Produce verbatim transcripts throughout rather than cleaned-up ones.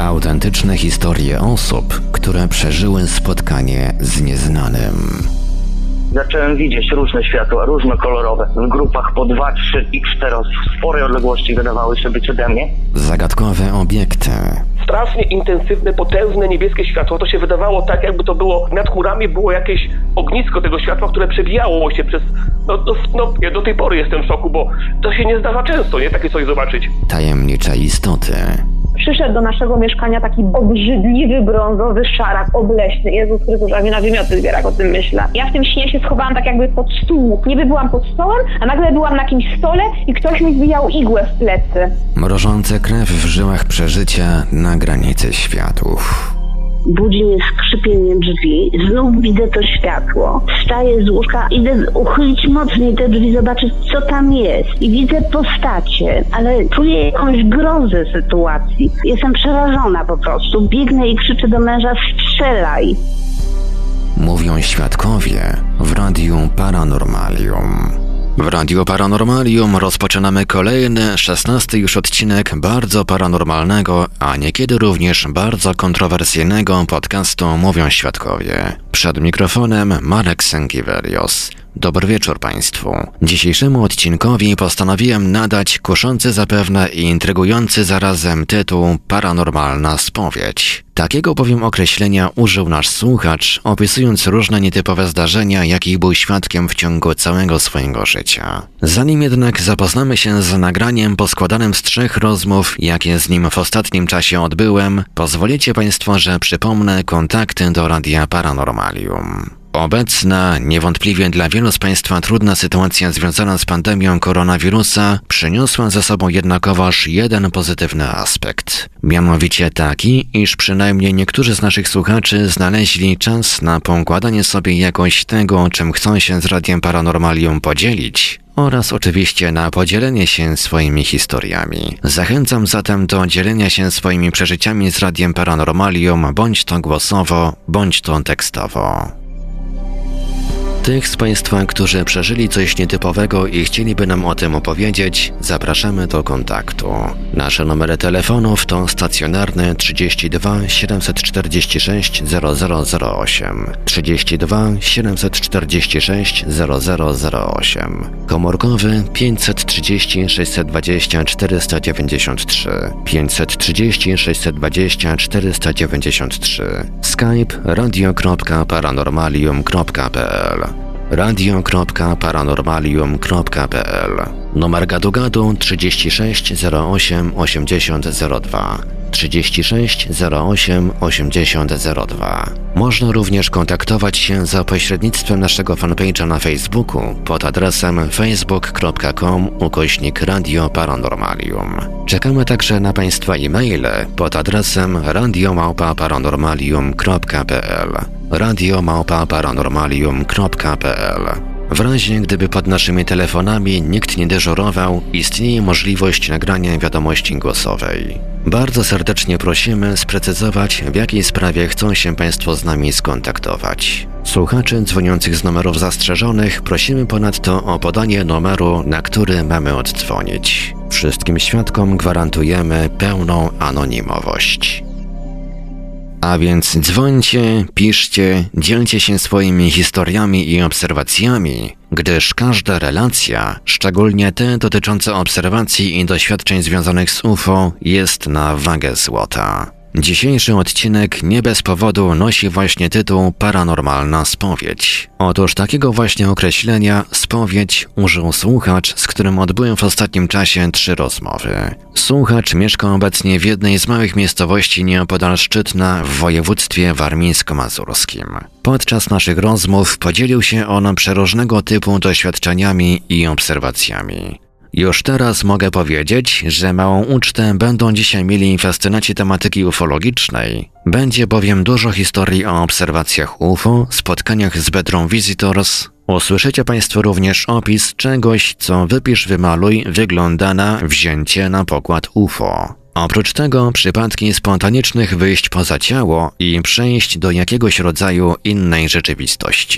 Autentyczne historie osób, które przeżyły spotkanie z nieznanym. Zacząłem widzieć różne światła, różnokolorowe, w grupach po dwa, trzy, x teraz w sporej odległości wydawały się być ode mnie. Zagadkowe obiekty. Strasznie intensywne, potężne niebieskie światło. To się wydawało tak, jakby to było, nad chmurami było jakieś ognisko tego światła, które przebijało się przez... No, no, no ja do tej pory jestem w szoku, bo to się nie zdarza często, nie? Takie coś zobaczyć. Tajemnicze istoty. Przyszedł do naszego mieszkania taki obrzydliwy, brązowy szarak obleśny. Jezus Chrystus, a mnie na wymioty zbiera, jak o tym myślę. Ja w tym śnie się schowałam tak jakby pod stół. Niby byłam pod stołem, a nagle byłam na jakimś stole i ktoś mi zbijał igłę w plecy. Mrożące krew w żyłach przeżycia na granicy światów. Budzi mnie skrzypienie drzwi, znów widzę to światło. Wstaję z łóżka, idę uchylić mocniej te drzwi, zobaczyć co tam jest. I widzę postacie, ale czuję jakąś grozę sytuacji. Jestem przerażona po prostu. Biegnę i krzyczę do męża: strzelaj! Mówią świadkowie w Radiu Paranormalium. W Radiu Paranormalium rozpoczynamy kolejny, szesnasty już odcinek bardzo paranormalnego, a niekiedy również bardzo kontrowersyjnego podcastu Mówią Świadkowie. Przed mikrofonem Marek Sękiewelios. Dobry wieczór Państwu. Dzisiejszemu odcinkowi postanowiłem nadać kuszący zapewne i intrygujący zarazem tytuł Paranormalna spowiedź. Takiego bowiem określenia użył nasz słuchacz, opisując różne nietypowe zdarzenia, jakich był świadkiem w ciągu całego swojego życia. Zanim jednak zapoznamy się z nagraniem poskładanym z trzech rozmów, jakie z nim w ostatnim czasie odbyłem, pozwolicie Państwo, że przypomnę kontakty do Radia Paranormalium. Obecna, niewątpliwie dla wielu z Państwa trudna sytuacja związana z pandemią koronawirusa przyniosła ze sobą jednakowoż jeden pozytywny aspekt. Mianowicie taki, iż przynajmniej niektórzy z naszych słuchaczy znaleźli czas na poukładanie sobie jakoś tego, czym chcą się z Radiem Paranormalium podzielić, oraz oczywiście na podzielenie się swoimi historiami. Zachęcam zatem do dzielenia się swoimi przeżyciami z Radiem Paranormalium, bądź to głosowo, bądź to tekstowo. Tych z Państwa, którzy przeżyli coś nietypowego i chcieliby nam o tym opowiedzieć, zapraszamy do kontaktu. Nasze numery telefonów to stacjonarny trzydzieści dwa siedemset czterdzieści sześć zero zero zero osiem, trzydzieści dwa siedemset czterdzieści sześć zero zero zero osiem, komórkowy pięćset trzydzieści sześćset dwadzieścia czterysta dziewięćdziesiąt trzy, pięćset trzydzieści sześćset dwadzieścia czterysta dziewięćdziesiąt trzy, Skype radio kropka paranormalium kropka p l, radio kropka paranormalium kropka p l, numer gadu-gadu trzydzieści sześć zero osiem osiemdziesiąt zero dwa, trzydzieści sześć zero osiem osiemdziesiąt zero dwa. Można również kontaktować się za pośrednictwem naszego fanpage'a na Facebooku pod adresem facebook kropka com ukośnik Radio Paranormalium. Czekamy także na Państwa e-maile pod adresem radio małpa paranormalium kropka p l, radio małpa paranormalium kropka p l. W razie gdyby pod naszymi telefonami nikt nie dyżurował, istnieje możliwość nagrania wiadomości głosowej. Bardzo serdecznie prosimy sprecyzować, w jakiej sprawie chcą się Państwo z nami skontaktować. Słuchaczy dzwoniących z numerów zastrzeżonych prosimy ponadto o podanie numeru, na który mamy oddzwonić. Wszystkim świadkom gwarantujemy pełną anonimowość. A więc dzwońcie, piszcie, dzielcie się swoimi historiami i obserwacjami, gdyż każda relacja, szczególnie te dotyczące obserwacji i doświadczeń związanych z U F O, jest na wagę złota. Dzisiejszy odcinek nie bez powodu nosi właśnie tytuł Paranormalna spowiedź. Otóż takiego właśnie określenia spowiedź użył słuchacz, z którym odbyłem w ostatnim czasie trzy rozmowy. Słuchacz mieszka obecnie w jednej z małych miejscowości nieopodal Szczytna w województwie warmińsko-mazurskim. Podczas naszych rozmów podzielił się on przeróżnego typu doświadczeniami i obserwacjami. Już teraz mogę powiedzieć, że małą ucztę będą dzisiaj mieli fascynaci tematyki ufologicznej. Będzie bowiem dużo historii o obserwacjach U F O, spotkaniach z Bedroom Visitors. Usłyszycie Państwo również opis czegoś, co wypisz, wymaluj, wygląda na wzięcie na pokład U F O. Oprócz tego przypadki spontanicznych wyjść poza ciało i przejść do jakiegoś rodzaju innej rzeczywistości.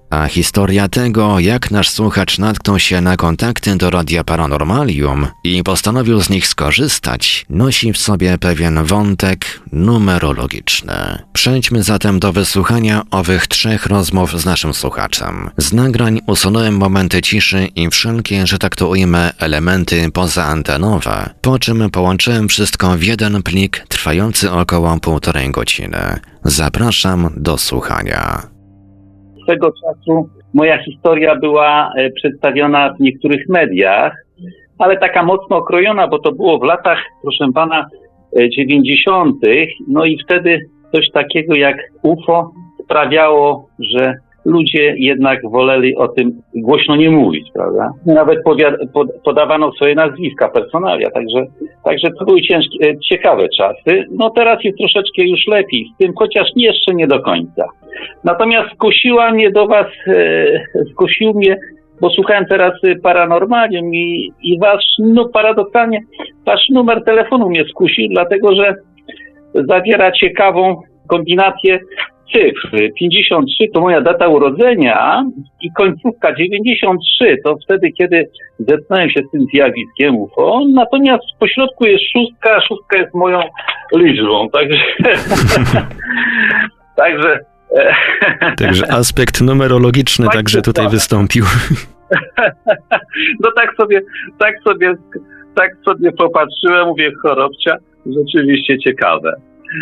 A historia tego, jak nasz słuchacz natknął się na kontakty do Radia Paranormalium i postanowił z nich skorzystać, nosi w sobie pewien wątek numerologiczny. Przejdźmy zatem do wysłuchania owych trzech rozmów z naszym słuchaczem. Z nagrań usunąłem momenty ciszy i wszelkie, że tak to ujmę, elementy pozaantenowe, po czym połączyłem wszystko w jeden plik trwający około półtorej godziny. Zapraszam do słuchania. Swego czasu moja historia była przedstawiona w niektórych mediach, ale taka mocno okrojona, bo to było w latach, proszę pana, dziewięćdziesiątych. No i wtedy coś takiego jak U F O sprawiało, że ludzie jednak woleli o tym głośno nie mówić, prawda? Nawet powiad- pod- podawano swoje nazwiska, personalia, także, także to były ciężkie, ciekawe czasy. No teraz jest troszeczkę już lepiej z tym, chociaż jeszcze nie do końca. Natomiast skusiła mnie do was, e, skusił mnie, bo słuchałem teraz Paranormalium i, i wasz, no paradoksalnie, wasz numer telefonu mnie skusił, dlatego że zawiera ciekawą kombinację cyfr. pięćdziesiąt trzy to moja data urodzenia i końcówka dziewięćdziesiąt trzy to wtedy, kiedy zetknąłem się z tym zjawiskiem U F O, natomiast w pośrodku jest szóstka, a szóstka jest moją liczbą, także także Także aspekt numerologiczny tak także tutaj tak. wystąpił. No tak sobie, tak sobie, tak sobie popatrzyłem, mówię, chorobcia, rzeczywiście ciekawe.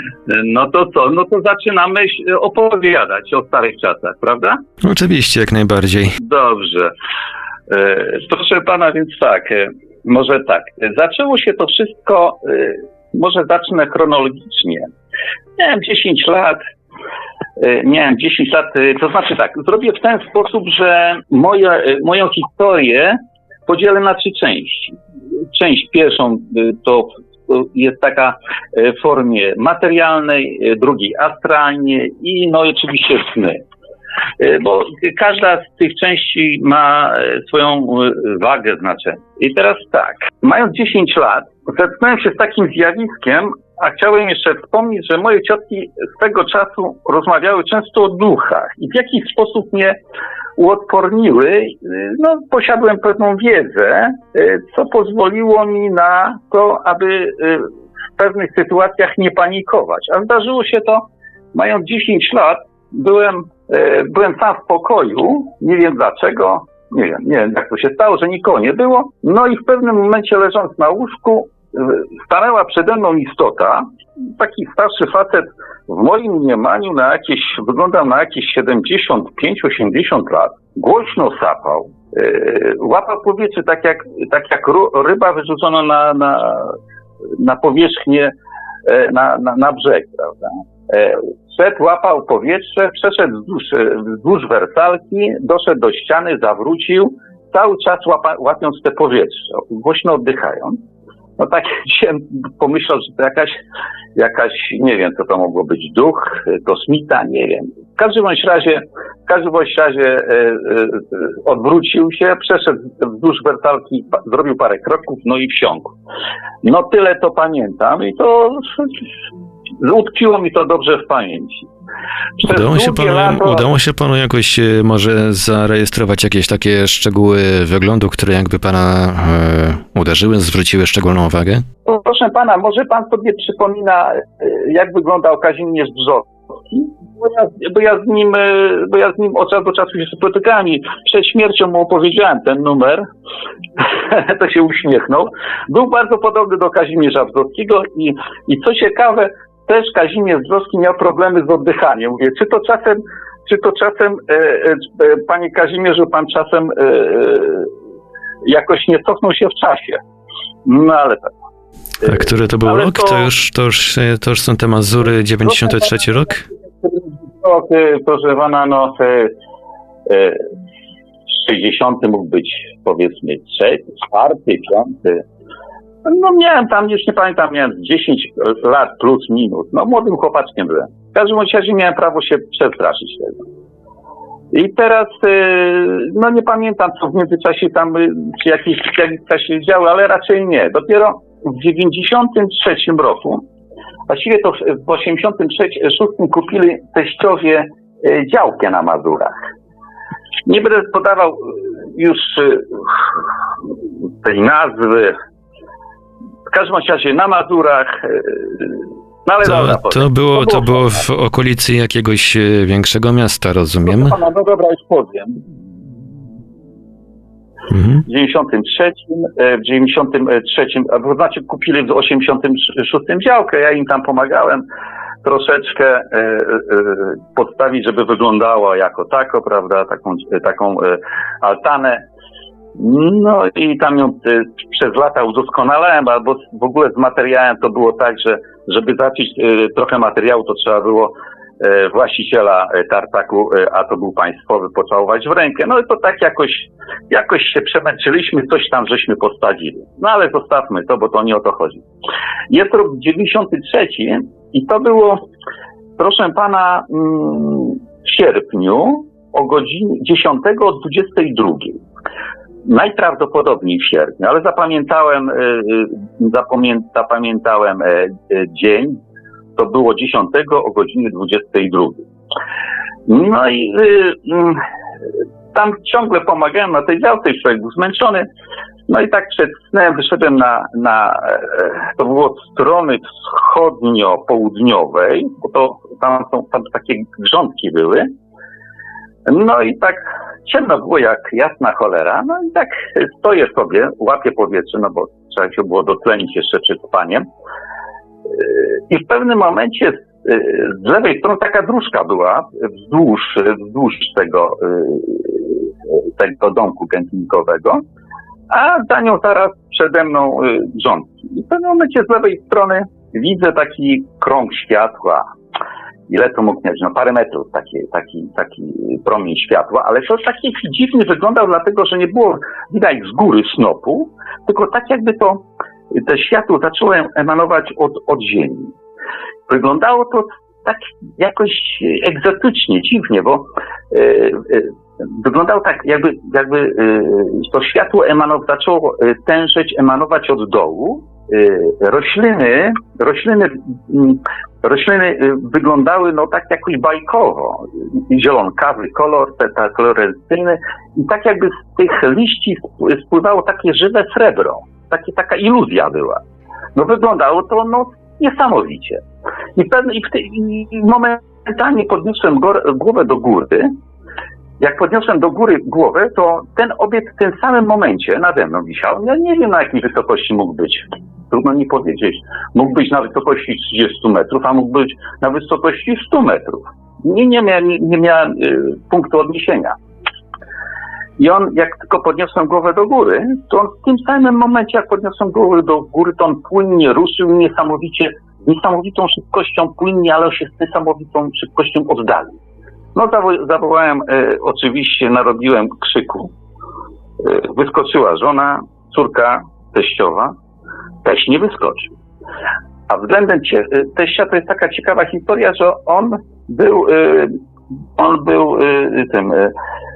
No to co? No to zaczynamy opowiadać o starych czasach, prawda? Oczywiście, jak najbardziej. Dobrze. E, proszę pana, więc tak, e, może tak. Zaczęło się to wszystko, e, może zacznę chronologicznie. Miałem dziesięć lat, e, miałem dziesięć lat, e, to znaczy tak, zrobię w ten sposób, że moje, e, moją historię podzielę na trzy części. Część pierwszą e, to jest taka w formie materialnej, drugiej astralnie i no oczywiście sny. Bo każda z tych części ma swoją wagę, znaczenie. I teraz tak, mając dziesięć lat, zetknąłem się z takim zjawiskiem, a chciałem jeszcze wspomnieć, że moje ciotki z tego czasu rozmawiały często o duchach i w jakiś sposób mnie uodporniły. No, posiadłem pewną wiedzę, co pozwoliło mi na to, aby w pewnych sytuacjach nie panikować. A zdarzyło się to, mając dziesięć lat, byłem, byłem sam w pokoju, nie wiem dlaczego, nie wiem, nie wiem jak to się stało, że nikogo nie było. No i w pewnym momencie leżąc na łóżku, stanęła przede mną istota, taki starszy facet, w moim mniemaniu na jakieś, wyglądał na jakieś siedemdziesiąt pięć osiemdziesiąt lat, głośno sapał, yy, łapał powietrze tak jak, tak jak ryba wyrzucona na, na, na powierzchnię, yy, na, na, na brzeg, prawda. Yy, szedł, łapał powietrze, przeszedł wzdłuż, wzdłuż wersalki, doszedł do ściany, zawrócił, cały czas łapa, łapiąc te powietrze, głośno oddychając. No tak dzisiaj pomyślał, że to jakaś, jakaś, nie wiem co to mogło być, duch, kosmita, nie wiem. W każdym bądź razie, w każdym bądź razie e, e, odwrócił się, przeszedł wzdłuż wersalki, pa, zrobił parę kroków, no i wsiąkł. No tyle to pamiętam i to utkwiło mi to dobrze w pamięci. Udało się, panu, lato... udało się panu jakoś może zarejestrować jakieś takie szczegóły wyglądu, które jakby pana e, uderzyły, zwróciły szczególną uwagę? Proszę pana, może pan sobie przypomina, jak wyglądał Kazimierz Brzozowski? Bo ja, bo ja z nim, bo ja z nim od czasu do czasu się spotykałem i przed śmiercią mu opowiedziałem ten numer. To się uśmiechnął. Był bardzo podobny do Kazimierza Brzozowskiego i, i co ciekawe, też Kazimierz Brzozowski miał problemy z oddychaniem. Mówię, czy to czasem, czy to czasem, e, e, panie Kazimierzu, pan czasem e, jakoś nie cofnął się w czasie. No ale tak. A który to był ale rok? To... To, już, to, już, to już są te Mazury, dziewięćdziesiąty trzeci rok? Rok, proszę pana, no e, e, sześćdziesiąty mógł być powiedzmy trzeci, czwarty, piąty. No miałem tam, już nie pamiętam, miałem dziesięć lat plus minus. No młodym chłopaczkiem byłem. W każdym razie miałem prawo się przestraszyć tego. I teraz, no nie pamiętam, co w międzyczasie tam, czy jakieś zjawiska się działy, ale raczej nie. Dopiero w dziewięćdziesiątym trzecim roku, właściwie to w osiemdziesiątym szóstym kupili teściowie działkę na Mazurach. Nie będę podawał już tej nazwy. W każdym razie na Mazurach. No ale to, dobra, to, było, to było w okolicy jakiegoś większego miasta, rozumiem? No, no dobra, już powiem. Mhm. W dziewięćdziesiątym trzecim, w dziewięćdziesiątym trzecim, to znaczy kupili w osiemdziesiątym szóstym działkę, ja im tam pomagałem troszeczkę e, e, podstawić, żeby wyglądała jako tako, prawda, taką, taką e, altanę. No i tam ją e, przez lata udoskonalałem, albo w ogóle z materiałem to było tak, że żeby zacząć e, trochę materiału, to trzeba było e, właściciela e, tartaku, e, a to był państwowy, pocałować w rękę. No i to tak jakoś, jakoś się przemęczyliśmy, coś tam żeśmy postawili. No ale zostawmy to, bo to nie o to chodzi. Jest rok dziewięćdziesiąty trzeci i to było, proszę pana, w sierpniu o godzinie dziesiątego o dwudziestej drugiej. Najprawdopodobniej w sierpniu, ale zapamiętałem, zapamię, zapamiętałem dzień, to było dziesiątego o godzinie dwudziestej drugiej. No i tam ciągle pomagałem na tej działce, już człowiek był zmęczony. No i tak przed snem wyszedłem na, na to było od strony wschodnio-południowej, bo to tam są tam takie grządki były. No i tak ciemno było jak jasna cholera. No i tak stoję sobie, łapię powietrze, no bo trzeba się było dotlenić jeszcze przed spaniem. I w pewnym momencie z lewej strony taka dróżka była wzdłuż, wzdłuż tego, tego domku kempingowego, a za nią zaraz przede mną grządki. I w pewnym momencie z lewej strony widzę taki krąg światła. Ile to mógł mieć? No parę metrów taki, taki, taki promień światła, ale to taki dziwny wyglądał, dlatego że nie było widać z góry snopu, tylko tak jakby to, to światło zaczęło emanować od, od ziemi. Wyglądało to tak jakoś egzotycznie, dziwnie, bo e, e, wyglądało tak, jakby, jakby e, to światło emanow, zaczęło tężeć, emanować od dołu. E, rośliny, rośliny, rośliny wyglądały no tak jakoś bajkowo. Zielonkawy kolor, te, te fluorescencyjny i tak jakby z tych liści spływało takie żywe srebro. Takie, taka iluzja była. No wyglądało to no niesamowicie. I, pewne, i, w te, i momentalnie podniosłem gór, głowę do góry. Jak podniosłem do góry głowę, to ten obiekt w tym samym momencie nade mną wisiał. Ja nie wiem, na jakiej wysokości mógł być. Trudno mi powiedzieć. Mógł być na wysokości trzydziestu metrów, a mógł być na wysokości stu metrów. Nie, nie, mia, nie, nie miałem y, punktu odniesienia. I on, jak tylko podniosłem głowę do góry, to on w tym samym momencie, jak podniosłem głowę do góry, to on płynnie ruszył niesamowicie, niesamowitą szybkością płynnie, ale się z niesamowitą szybkością oddalił. No zawo- zawołałem, e, oczywiście narobiłem krzyku. E, wyskoczyła żona, córka, teściowa. Teść nie wyskoczył. A względem cie- teścia to jest taka ciekawa historia, że on był, e, on był e, tym... E,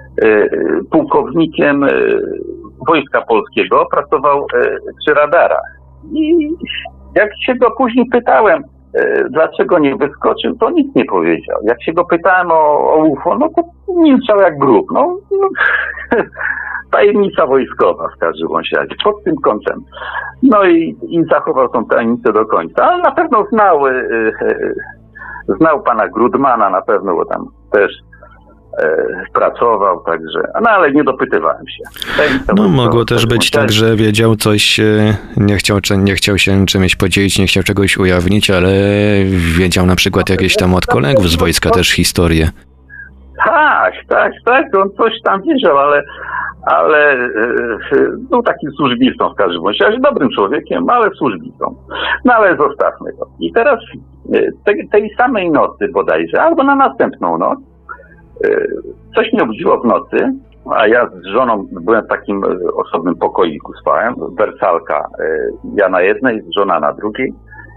pułkownikiem Wojska Polskiego, pracował przy radarach. I jak się go później pytałem, dlaczego nie wyskoczył, to nic nie powiedział. Jak się go pytałem o, o U F O, no to milczał jak grób. No, no, tajemnica wojskowa w każdym razie, pod tym kątem. No i, i zachował tą tajemnicę do końca. Ale na pewno znał, znał pana Grudmana, na pewno, bo tam też pracował, także, no ale nie dopytywałem się. No mogło też być tak, że wiedział coś, nie chciał, nie chciał się czymś podzielić, nie chciał czegoś ujawnić, ale wiedział na przykład jakieś tam od kolegów z wojska też historię. Tak, tak, tak, on coś tam wiedział, ale ale był takim służbistą w każdym razie, dobrym człowiekiem, ale służbistą. No ale zostawmy to. I teraz tej, tej samej nocy bodajże, albo na następną noc, coś mnie obudziło w nocy, a ja z żoną byłem w takim osobnym pokoiku, spałem, wersalka, ja na jednej, żona na drugiej.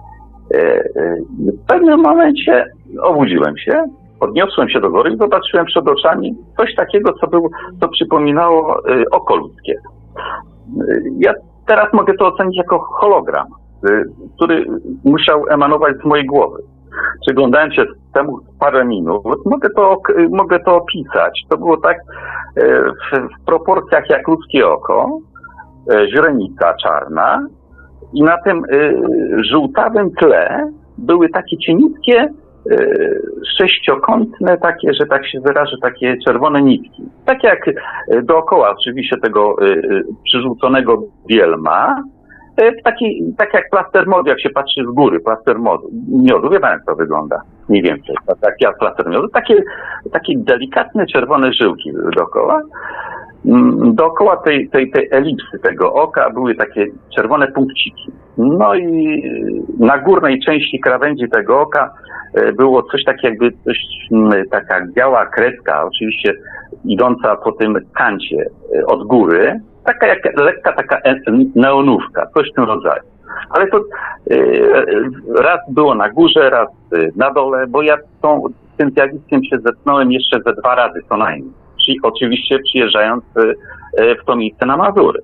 W pewnym momencie obudziłem się, podniosłem się do góry i zobaczyłem przed oczami coś takiego, co było, co przypominało oko ludzkie. Ja teraz mogę to ocenić jako hologram, który musiał emanować z mojej głowy. Przyglądałem się temu parę minut, mogę to, mogę to opisać. To było tak w, w proporcjach jak ludzkie oko, źrenica czarna i na tym żółtawym tle były takie cieniutkie, sześciokątne, takie, że tak się wyrażę, takie czerwone nitki. Tak jak dookoła oczywiście tego przyrzuconego bielma, taki, tak jak plaster miodu, jak się patrzy z góry, plaster miodu, miodu, wie pan jak to wygląda, mniej więcej, tak jak plaster miodu, takie, takie delikatne czerwone żyłki dookoła. Dookoła tej, tej, tej elipsy tego oka były takie czerwone punkciki. No i na górnej części krawędzi tego oka było coś takiego jakby coś, taka biała kredka, oczywiście idąca po tym kancie od góry, taka jak lekka taka neonówka, coś w tym rodzaju. Ale to raz było na górze, raz na dole, bo ja tą, z tym zjawiskiem się zetknąłem jeszcze ze dwa razy co najmniej. Czyli oczywiście przyjeżdżając w to miejsce na Mazury.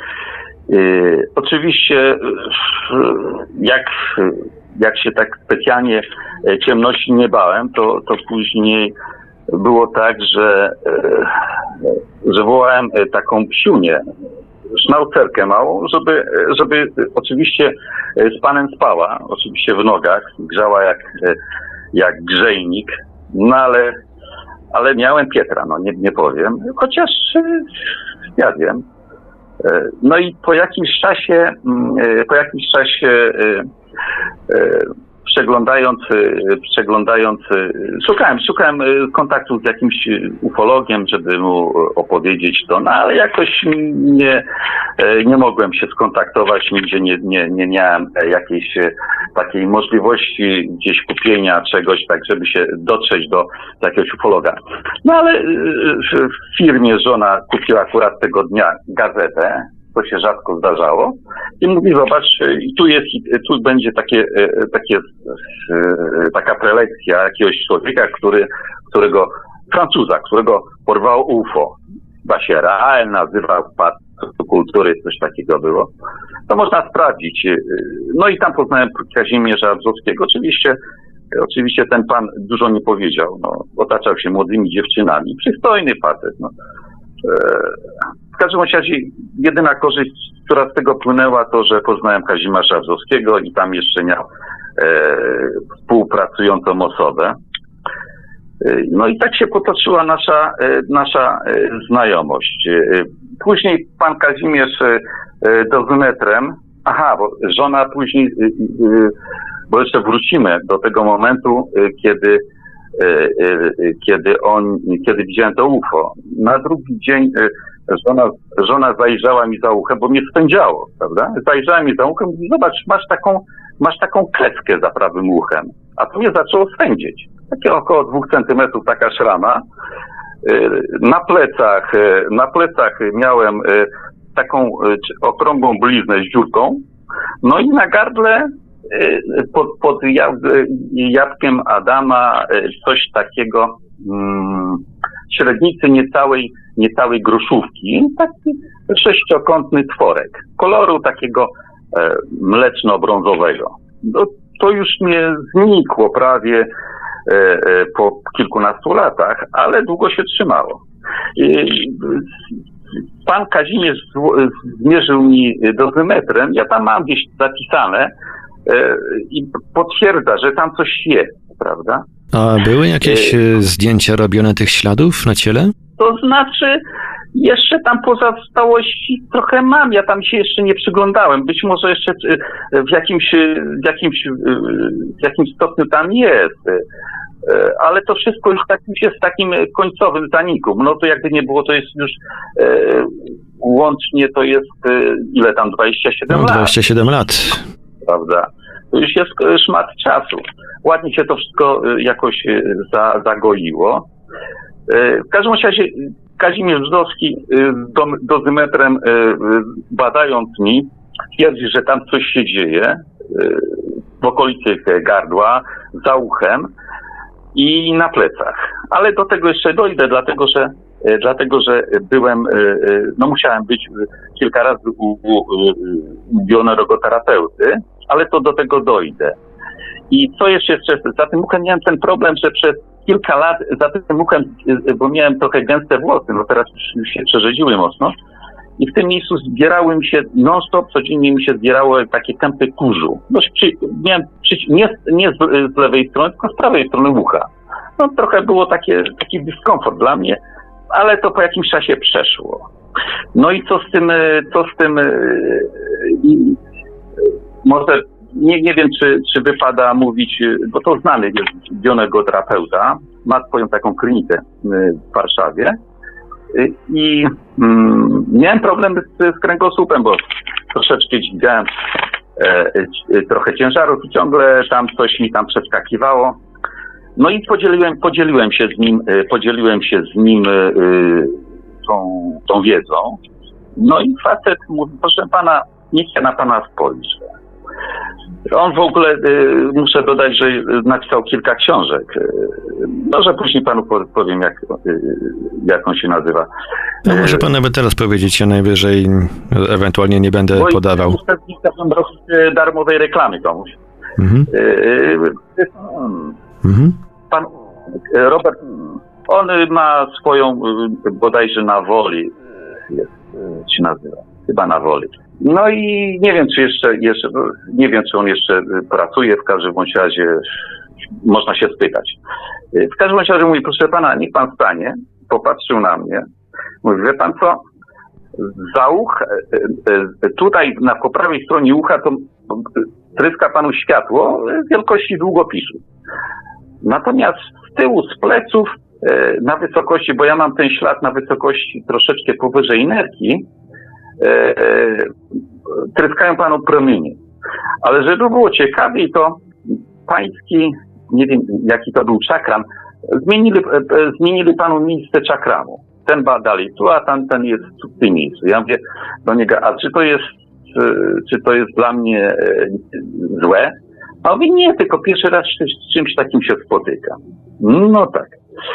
Oczywiście jak, jak się tak specjalnie ciemności nie bałem, to, to później było tak, że, że wołałem taką psiunię, sznaucerkę małą, żeby, żeby oczywiście z panem spała, oczywiście w nogach, grzała jak, jak grzejnik, no ale, ale miałem Pietra, no nie, nie powiem, chociaż ja wiem. No i po jakimś czasie, po jakimś czasie przeglądając, przeglądając, szukałem, szukałem kontaktu z jakimś ufologiem, żeby mu opowiedzieć to, no ale jakoś nie, nie mogłem się skontaktować, nigdzie nie, nie, nie miałem jakiejś takiej możliwości gdzieś kupienia czegoś, tak żeby się dotrzeć do jakiegoś ufologa. No ale w firmie żona kupiła akurat tego dnia gazetę, to się rzadko zdarzało. I mówi, zobacz, i tu jest, tu będzie takie, takie, taka prelekcja jakiegoś człowieka, który, którego, Francuza, którego porwało U F O. Chyba się Rael nazywał, wpadł do kultury, coś takiego było. To można sprawdzić. No i tam poznałem Kazimierza Brzozkiego. Oczywiście, oczywiście ten pan dużo nie powiedział. No, otaczał się młodymi dziewczynami. Przystojny facet, no. W każdym razie jedyna korzyść, która z tego płynęła, to, że poznałem Kazimierza Brzozkiego i tam jeszcze miał e, współpracującą osobę. E, no i tak się potoczyła nasza, e, nasza e, znajomość. E, później pan Kazimierz e, dozymetrem, aha, bo żona później, e, e, bo jeszcze wrócimy do tego momentu, e, kiedy kiedy on, kiedy widziałem to U F O. Na drugi dzień żona, żona zajrzała mi za uchem, bo mnie spędziało, prawda? Zajrzała mi za uchem i mówi, zobacz, masz taką, masz taką kreskę za prawym uchem. A to mnie zaczęło swędzić. Takie około dwóch centymetrów taka szrama. Na plecach, na plecach miałem taką okrągłą bliznę z dziurką. No i na gardle pod, pod jabłkiem Adama coś takiego hmm, średnicy niecałej, niecałej groszówki, taki sześciokątny tworek, koloru takiego e, mleczno-brązowego. No, to już mnie znikło prawie e, e, po kilkunastu latach, ale długo się trzymało. I, pan Kazimierz zmierzył mi dozymetrem, ja tam mam gdzieś zapisane, i potwierdza, że tam coś jest, prawda? A były jakieś e... zdjęcia robione tych śladów na ciele? To znaczy, jeszcze tam pozostałości trochę mam, ja tam się jeszcze nie przyglądałem, być może jeszcze w jakimś, w jakimś, w jakimś stopniu tam jest, ale to wszystko już tak, jest w takim końcowym zaniku, no to jakby nie było, to jest już e, łącznie to jest, ile tam, dwadzieścia siedem no, lat. dwadzieścia siedem lat. Prawda? To już jest szmat czasu. Ładnie się to wszystko jakoś za, zagoiło. W każdym razie Kazimierz Brzozki do, dozymetrem badając mi twierdzi, że tam coś się dzieje w okolicy gardła, za uchem i na plecach. Ale do tego jeszcze dojdę, dlatego że dlatego, że byłem, no musiałem być kilka razy u, u, u bioenergoterapeuty, ale to do tego dojdę. I co jeszcze, jeszcze za tym uchem miałem ten problem, że przez kilka lat za tym uchem, bo miałem trochę gęste włosy, no teraz już, już się przerzedziły mocno, i w tym miejscu zbierały mi się non-stop, codziennie mi się zbierało takie kępy kurzu. No, przy, miałem przy, nie, nie z, z lewej strony, tylko z prawej strony ucha. No trochę było takie, taki dyskomfort dla mnie, ale to po jakimś czasie przeszło. No i co z tym, co z tym, i, może nie, nie wiem, czy, czy wypada mówić, bo to znany jest bioenergoterapeuta, ma swoją taką klinikę w Warszawie. I mm, miałem problem z, z kręgosłupem, bo troszeczkę dźwigałem e, e, trochę ciężarów i ciągle tam coś mi tam przeskakiwało. No i podzieliłem, podzieliłem się z nim, e, podzieliłem się z nim e, tą, tą wiedzą. No i facet mówi, proszę pana, niech ja na pana spojrzę. On w ogóle, y, muszę dodać, że napisał kilka książek. Może później panu powiem, jak, y, jak on się nazywa. No może pan nawet teraz powiedzieć, ja najwyżej ewentualnie nie będę Bo podawał. Muszę robić darmowej reklamy komuś. Mhm. Y, y, Mhm. Pan Robert, on ma swoją, bodajże na Woli, jest, się nazywa, chyba na Woli. No i nie wiem, czy jeszcze, jeszcze, nie wiem, czy on jeszcze pracuje, w każdym bądź razie można się spytać. W każdym bądź razie mówi, proszę pana, niech pan stanie, popatrzył na mnie, mówi, wie pan co, za uch, tutaj na po prawej stronie ucha to tryska panu światło wielkości długopisu. Natomiast z tyłu, z pleców, na wysokości, bo ja mam ten ślad na wysokości troszeczkę powyżej nerki, tryskają panu promienie. Ale żeby było ciekawiej, to pański, nie wiem jaki to był czakran, zmienili, zmienili panu miejsce czakranu. Ten ba dalej tu, a tamten jest w tym miejscu. Ja mówię do niego, a czy to jest, czy to jest dla mnie złe? A on mówi, nie, tylko pierwszy raz z czymś takim się spotykam. No tak.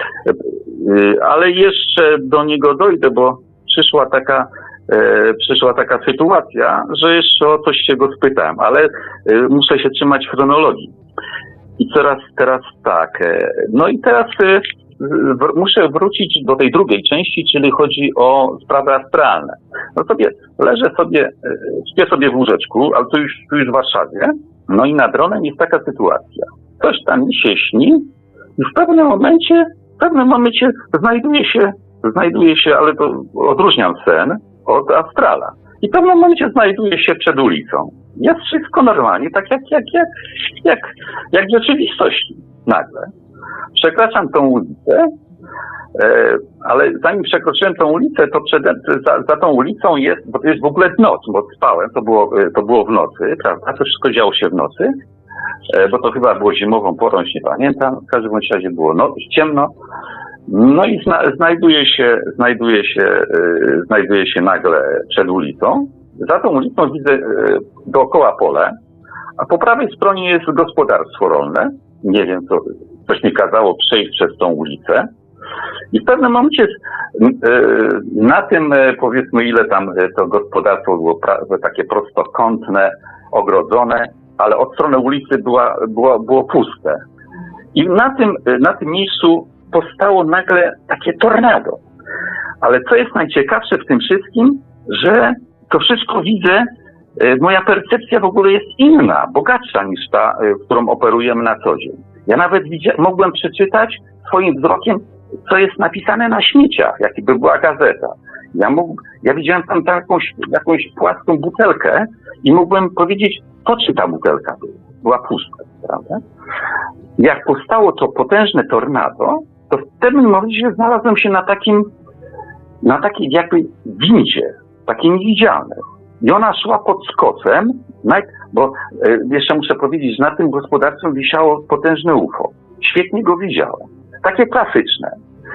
Ale jeszcze do niego dojdę, bo przyszła taka E, przyszła taka sytuacja, że jeszcze o coś się go spytałem, ale e, muszę się trzymać chronologii. I teraz, teraz tak, e, no i teraz e, w, muszę wrócić do tej drugiej części, czyli chodzi o sprawy astralne. No sobie, leżę sobie, e, śpię sobie w łóżeczku, ale to już, tu już w Warszawie, no i nad dronem jest taka sytuacja. Coś tam mi się śni i w pewnym momencie, w pewnym momencie znajduje się, znajduje się, ale to odróżniam sen od astrala. I w pewnym momencie znajduje się przed ulicą. Jest wszystko normalnie, tak jak, jak, jak, jak, jak w rzeczywistości. Nagle. Przekraczam tą ulicę, e, ale zanim przekroczyłem tą ulicę, to przed, za, za tą ulicą jest, bo to jest w ogóle noc, bo spałem, to było, to było w nocy, prawda? To wszystko działo się w nocy, e, bo to chyba było zimową porą, już nie pamiętam. W każdym razie było noc, ciemno. No i zna, znajduje się, znajduje się, yy, znajduje się nagle przed ulicą. Za tą ulicą widzę yy, dookoła pole, a po prawej stronie jest gospodarstwo rolne. Nie wiem, co, coś mi kazało przejść przez tą ulicę. I w pewnym momencie yy, na tym, yy, powiedzmy, ile tam yy, to gospodarstwo było pra- takie prostokątne, ogrodzone, ale od strony ulicy była, było, było puste. I na tym, yy, na tym miejscu powstało nagle takie tornado. Ale co jest najciekawsze w tym wszystkim, że to wszystko widzę, moja percepcja w ogóle jest inna, bogatsza niż ta, którą operujemy na co dzień. Ja nawet widzia- mogłem przeczytać swoim wzrokiem, co jest napisane na śmieciach, jakby była gazeta. Ja, mógł, ja widziałem tam jakąś, jakąś płaską butelkę i mógłbym powiedzieć, po czym ta butelka była. Była pusta, prawda? Jak powstało to potężne tornado, to w pewnym momencie znalazłem się na takim, na takiej jakby windzie, takiej niewidzialnej. I ona szła pod skosem, bo e, jeszcze muszę powiedzieć, że na tym gospodarstwie wisiało potężne U F O. Świetnie go widziałem. Takie klasyczne.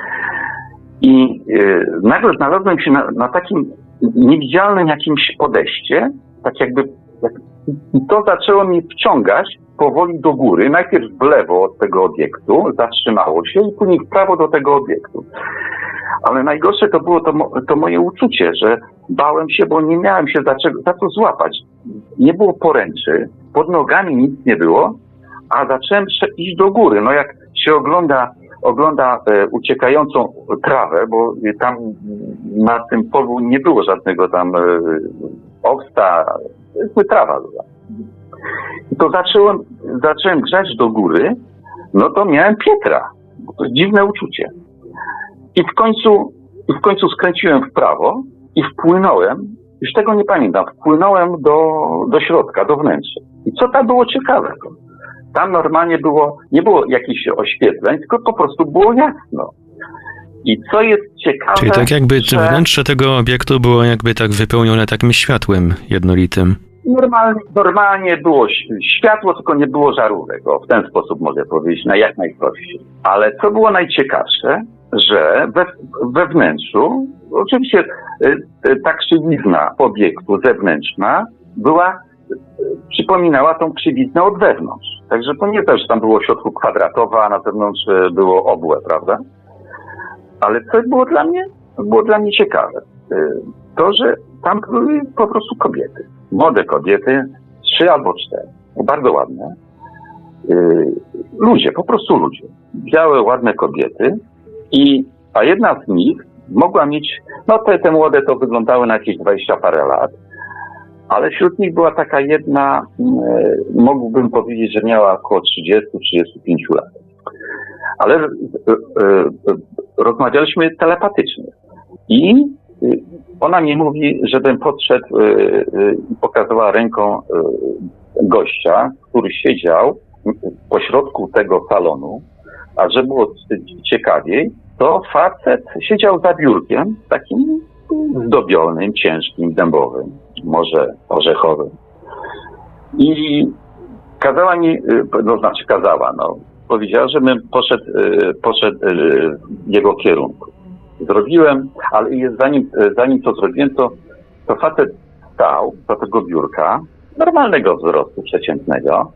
I e, nagle znalazłem się na, na takim niewidzialnym jakimś podejście, tak jakby, jak, i to zaczęło mnie wciągać powoli do góry, najpierw w lewo od tego obiektu, zatrzymało się i później w prawo do tego obiektu. Ale najgorsze to było to, to moje uczucie, że bałem się, bo nie miałem się za, czego, za co złapać. Nie było poręczy, pod nogami nic nie było, a zacząłem iść do góry. No jak się ogląda, ogląda e, uciekającą trawę, bo tam na tym polu nie było żadnego tam e, owsta, to trawa była. To zacząłem, zacząłem grzać do góry, no to miałem Pietra. To jest dziwne uczucie. I w końcu, w końcu skręciłem w prawo i wpłynąłem, już tego nie pamiętam, wpłynąłem do, do środka, do wnętrza. I co tam było ciekawego? Tam normalnie było, nie było jakichś oświetleń, tylko po prostu było jasno. I co jest ciekawe... Czyli tak jakby że... wnętrze tego obiektu było jakby tak wypełnione takim światłem jednolitym. Normalnie, normalnie było światło, tylko nie było żarówek. O, w ten sposób mogę powiedzieć, na jak najprościej. Ale co było najciekawsze, że we, we wnętrzu, oczywiście ta krzywizna obiektu zewnętrzna była, przypominała tą krzywiznę od wewnątrz. Także to nie też tam było w środku kwadratowe, a na zewnątrz było obłe, prawda? Ale co było dla mnie, było dla mnie ciekawe, to, że tam były po prostu kobiety. Młode kobiety, trzy albo cztery. Bardzo ładne. Ludzie, po prostu ludzie. Białe, ładne kobiety. I, a jedna z nich mogła mieć, no te, te młode to wyglądały na jakieś dwadzieścia parę lat, ale wśród nich była taka jedna, e, mógłbym powiedzieć, że miała około trzydzieści do trzydziestu pięciu lat. Ale e, e, rozmawialiśmy telepatycznie. I e, ona mi mówi, żebym podszedł i e, pokazała ręką e, gościa, który siedział pośrodku tego salonu, a że było ciekawiej, to facet siedział za biurkiem takim zdobionym, ciężkim, dębowym, może orzechowym. I kazała mi, no znaczy kazała, no, powiedziała, żebym poszedł, poszedł w jego kierunku. Zrobiłem, ale zanim, zanim to zrobiłem, to, to facet stał za tego biurka, normalnego wzrostu, przeciętnego.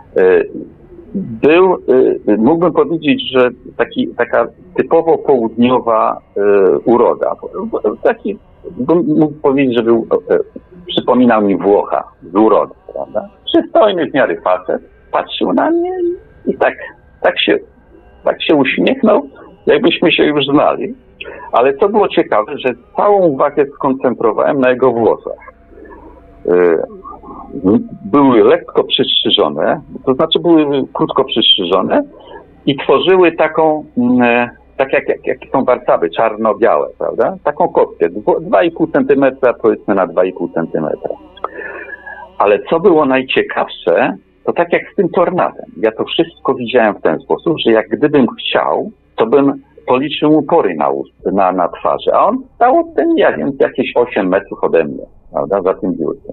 Był, mógłbym powiedzieć, że taki, taka typowo południowa uroda. Taki, mógł powiedzieć, że był, przypominał mi Włocha z urody, prawda? Przystojny w miarę facet, patrzył na mnie i tak, tak się, tak się uśmiechnął, jakbyśmy się już znali. Ale co było ciekawe, że całą uwagę skoncentrowałem na jego włosach. Były lekko przystrzyżone, to znaczy były krótko przystrzyżone i tworzyły taką, tak jak, jak, jak są warcaby, czarno-białe, prawda? Taką kostkę, dwa i pół centymetra, powiedzmy na dwa i pół centymetra. Ale co było najciekawsze, to tak jak z tym tornadem. Ja to wszystko widziałem w ten sposób, że jak gdybym chciał, to bym policzył mu pory na, na, na twarzy, a on stał ten, ja wiem, jakieś osiem metrów ode mnie, prawda, za tym biurkiem.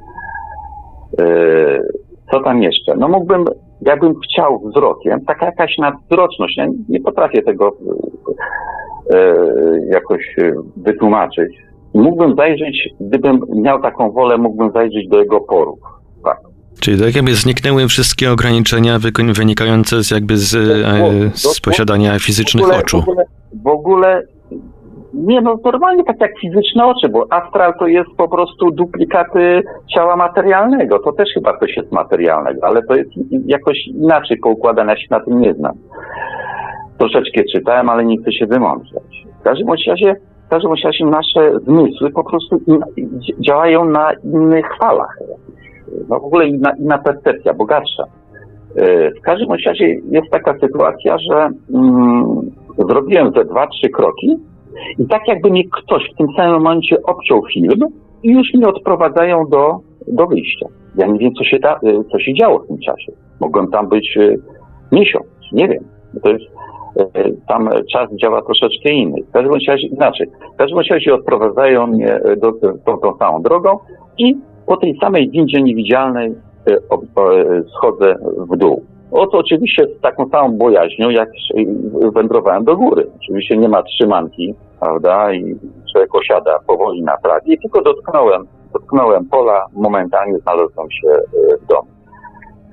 Yy, co tam jeszcze? No mógłbym, jakbym chciał wzrokiem, taka jakaś nadwzroczność, ja nie potrafię tego yy, jakoś wytłumaczyć. Mógłbym zajrzeć, gdybym miał taką wolę, mógłbym zajrzeć do jego porów. Tak. Czyli tak jakby zniknęły wszystkie ograniczenia wynikające z jakby z, e, z posiadania fizycznych w ogóle, oczu. W ogóle, w ogóle nie, no normalnie tak jak fizyczne oczy, bo astral to jest po prostu duplikaty ciała materialnego. To też chyba coś jest materialnego, ale to jest jakoś inaczej poukładane, ja się na tym nie znam. Troszeczkę czytałem, ale nie chcę się wymądrzać. W każdym razie, w każdym razie nasze zmysły po prostu in, działają na innych falach. No w ogóle inna, inna percepcja, bogatsza. W każdym razie jest taka sytuacja, że mm, zrobiłem ze dwa, trzy kroki i tak jakby mnie ktoś w tym samym momencie obciął film i już mnie odprowadzają do, do wyjścia. Ja nie wiem, co się, da, co się działo w tym czasie. Mogłem tam być miesiąc, nie wiem. To jest, tam czas działa troszeczkę inny. W każdym razie inaczej. W każdym razie odprowadzają mnie do, tą, tą samą drogą i po tej samej windzie niewidzialnej schodzę w dół. Oto oczywiście z taką samą bojaźnią, jak wędrowałem do góry. Oczywiście nie ma trzymanki, prawda, i człowiek osiada powoli na trawie, tylko dotknąłem, dotknąłem pola, momentalnie znalazłem się w domu.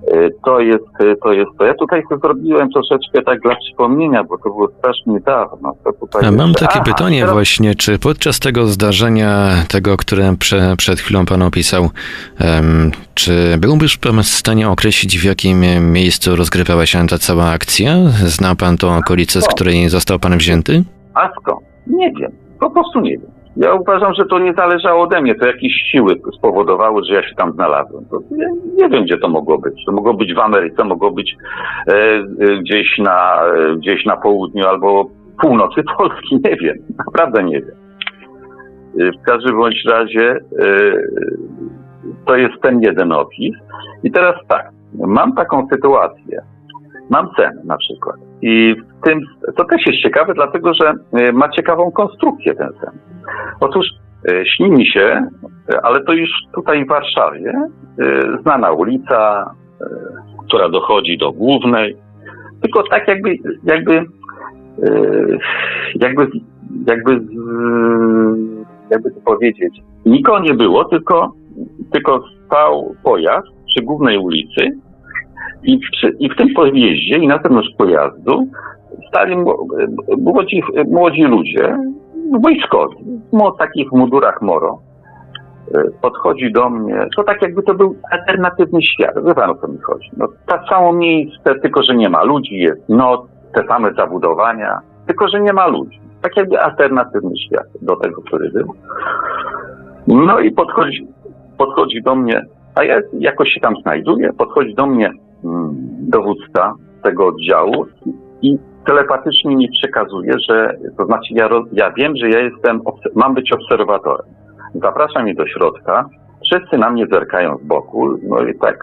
To jest, to jest to. Ja tutaj to zrobiłem troszeczkę tak dla przypomnienia, bo to było strasznie dawno. To tutaj A mam jeszcze... takie Aha, pytanie teraz... właśnie, czy podczas tego zdarzenia, tego, które prze, przed chwilą pan opisał, um, czy byłbyś pan w stanie określić, w jakim miejscu rozgrywała się ta cała akcja? Zna pan tą okolicę, z której został pan wzięty? A skąd? Nie wiem. Po prostu nie wiem. Ja uważam, że to nie zależało ode mnie. To jakieś siły spowodowały, że ja się tam znalazłem. To ja nie wiem, gdzie to mogło być. To mogło być w Ameryce, mogło być e, e, gdzieś, na, e, gdzieś na południu albo północy Polski. Nie wiem. Naprawdę nie wiem. E, w każdym bądź razie e, to jest ten jeden opis. I teraz tak. Mam taką sytuację. Mam sen na przykład. I w tym, to też jest ciekawe, dlatego że ma ciekawą konstrukcję ten sen. Otóż e, śni mi się, ale to już tutaj w Warszawie, e, znana ulica, e, która dochodzi do głównej, tylko tak jakby, jakby, e, jakby, jakby, jakby to powiedzieć, nikogo nie było, tylko, tylko stał pojazd przy głównej ulicy i, przy, i w tym pojeździe i na zewnątrz pojazdu stali młodzi, młodzi ludzie, wojskowi, w takich mundurach moro. Podchodzi do mnie, to tak jakby to był alternatywny świat. Wie pan, o co mi chodzi? No, to samo miejsce, tylko że nie ma ludzi, jest noc, te same zabudowania, tylko że nie ma ludzi. Tak jakby alternatywny świat do tego, który był. No i podchodzi, podchodzi do mnie, a ja jakoś się tam znajduję, podchodzi do mnie hmm, dowódca tego oddziału i telepatycznie mi przekazuje, że, to znaczy ja, ja wiem, że ja jestem, mam być obserwatorem. Zaprasza mnie do środka, wszyscy na mnie zerkają z boku, no i tak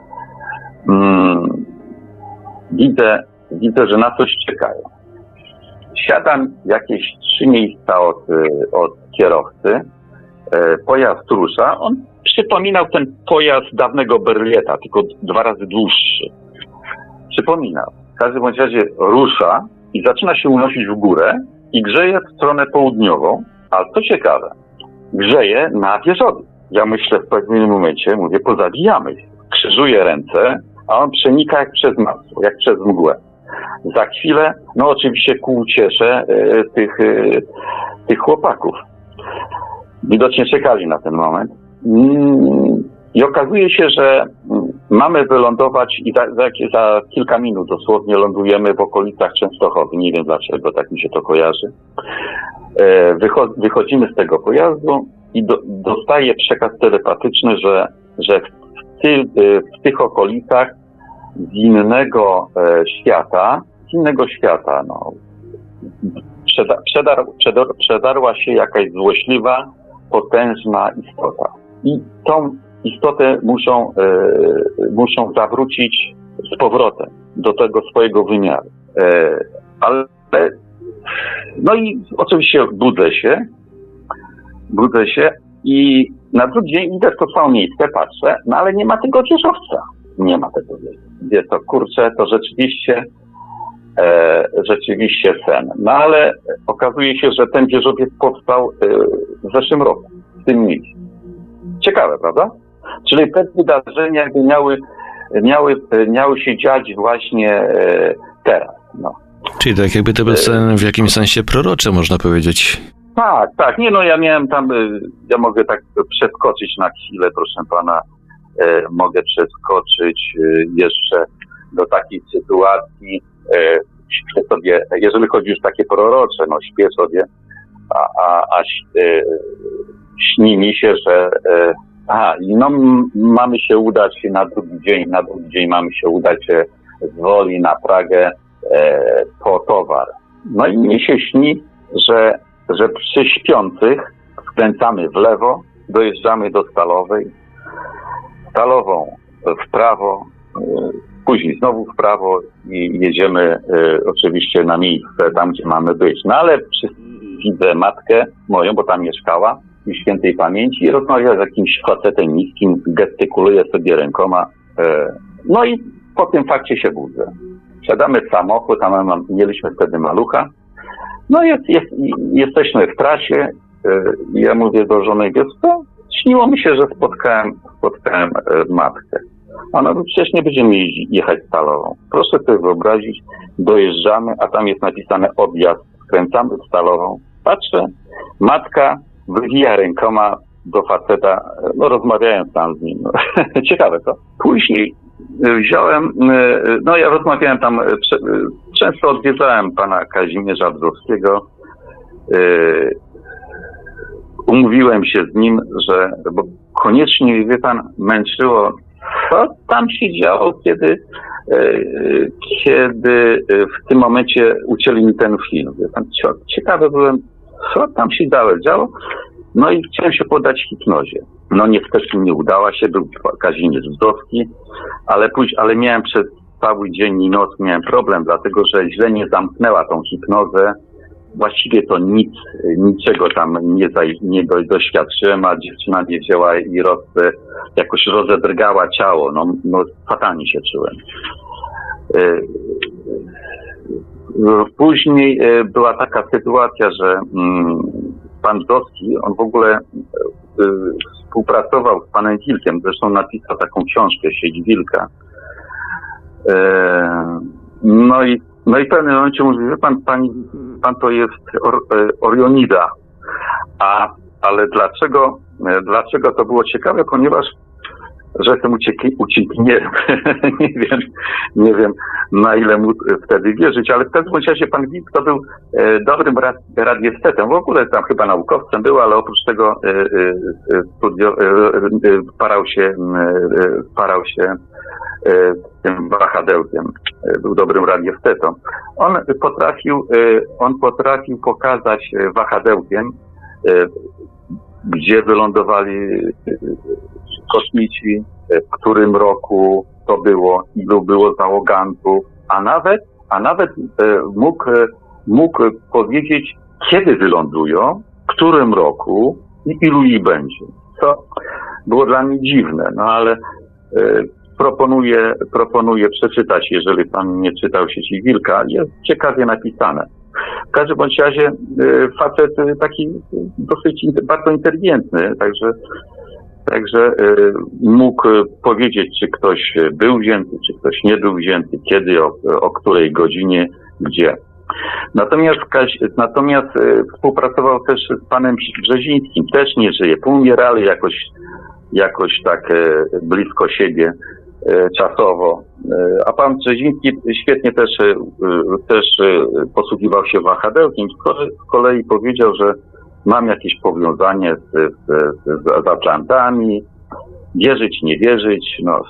mm, widzę, widzę, że na coś czekają. Siadam jakieś trzy miejsca od, od kierowcy, e, pojazd rusza, on przypominał ten pojazd dawnego Berlieta, tylko dwa razy dłuższy. Przypominał. W każdym bądź razie rusza i zaczyna się unosić w górę i grzeje w stronę południową, ale co ciekawe, grzeje na wieżowie. Ja myślę w pewnym momencie, mówię, pozabijamy się. Krzyżuję ręce, a on przenika jak przez masło, jak przez mgłę. Za chwilę, no oczywiście ku uciesze e, tych, e, tych chłopaków. Widocznie czekali na ten moment. Mm, I okazuje się, że mamy wylądować i za, za, za kilka minut dosłownie lądujemy w okolicach Częstochowy. Nie wiem dlaczego, tak mi się to kojarzy. E, wycho- wychodzimy z tego pojazdu i do, dostaję przekaz telepatyczny, że, że w, ty, w tych okolicach z innego e, świata, z innego świata, no, przeda, przedar, przedar, przedarła się jakaś złośliwa, potężna istota. I tą istotę muszą, e, muszą zawrócić z powrotem do tego swojego wymiaru. E, ale no i oczywiście budzę się, budzę się i na drugi dzień idę w to samo miejsce, patrzę, no ale nie ma tego wieżowca. Nie ma tego wieżowca. Wie to, kurczę, to rzeczywiście e, rzeczywiście sen. No ale okazuje się, że ten wieżowiec powstał e, w zeszłym roku, w tym miejscu. Ciekawe, prawda? Czyli te wydarzenia jakby miały, miały, miały się dziać właśnie e, teraz. No. Czyli tak jakby to był sen w jakimś sensie proroczy, można powiedzieć. Tak, tak. Nie no, ja miałem tam, ja mogę tak przeskoczyć na chwilę, proszę pana, e, mogę przeskoczyć e, jeszcze do takiej sytuacji, e, śpię sobie, jeżeli chodzi już takie prorocze, no śpię sobie, a, a, a e, śni mi się, że e, aha, no m- mamy się udać na drugi dzień, na drugi dzień mamy się udać z Woli na Pragę e, po towar. No i mnie się śni, że, że przy śpiących skręcamy w lewo, dojeżdżamy do Stalowej, Stalową w prawo, e, później znowu w prawo i jedziemy e, oczywiście na miejsce tam, gdzie mamy być. No ale przy, widzę matkę moją, bo tam mieszkała, świętej pamięci i rozmawia z jakimś facetem niskim, gestykuluje sobie rękoma. No i po tym fakcie się budzę. Siadamy w samochód, tam mam, mieliśmy wtedy malucha. No jest, jest, jesteśmy w trasie i ja mówię do żony, wiesz co, śniło mi się, że spotkałem, spotkałem matkę. A no przecież nie będziemy jeździ, jechać Stalową. Proszę sobie wyobrazić, dojeżdżamy, a tam jest napisane odjazd, skręcamy Stalową. Patrzę, matka wywija rękoma do faceta, no rozmawiając tam z nim. No, ciekawe to. Później wziąłem, no ja rozmawiałem tam, często odwiedzałem pana Kazimierza Brzowskiego. Umówiłem się z nim, że, bo koniecznie, wie pan, męczyło, co tam się działo, kiedy, kiedy w tym momencie ucięli mi ten film. Wie pan, ciekawy byłem, co tam się działo. działo. No i chciałem się poddać hipnozie. No niestety nie udała się, był Kazimierz Brzowski, ale później, ale miałem przez cały dzień i noc miałem problem, dlatego że źle nie zamknęła tą hipnozę. Właściwie to nic, niczego tam nie, za, nie do, doświadczyłem, a dziewczyna mnie wzięła i roz, jakoś rozedrgała ciało. No, no fatalnie się czułem. Później była taka sytuacja, że pan Brzowski, on w ogóle współpracował z panem Wilkiem, zresztą napisał taką książkę Sieć Wilka. No i, no i w pewnym momencie mówi, że pan, pan, pan to jest or, Orionida. A, ale dlaczego, dlaczego to było ciekawe? Ponieważ że jestem ucieki- uciekinierem. nie wiem, nie wiem na ile mu wtedy wierzyć, ale w każdym razie pan Wilk to był e, dobrym rad- radiestetem. W ogóle tam chyba naukowcem był, ale oprócz tego e, e, studio, e, e, parał się, e, parał się e, tym wahadełkiem. E, był dobrym radiestetą. On potrafił, e, on potrafił pokazać wahadełkiem, e, gdzie wylądowali kosmici, w którym roku to było, ilu było załogantów, a nawet, a nawet mógł, mógł powiedzieć, kiedy wylądują, w którym roku i ilu ich będzie. To było dla mnie dziwne, no ale proponuję, proponuję przeczytać, jeżeli pan nie czytał Sieci Wilka, jest ciekawie napisane. W każdym bądź razie facet taki dosyć bardzo inteligentny, także, także mógł powiedzieć, czy ktoś był wzięty, czy ktoś nie był wzięty, kiedy, o, o której godzinie, gdzie. Natomiast, natomiast współpracował też z panem Brzezińskim, też nie żyje, półmiera, ale jakoś, jakoś tak blisko siebie czasowo. A pan Brzeziński świetnie też, też posługiwał się wahadełkiem. Z kolei powiedział, że mam jakieś powiązanie z, z, z Atlantami, wierzyć, nie wierzyć. No,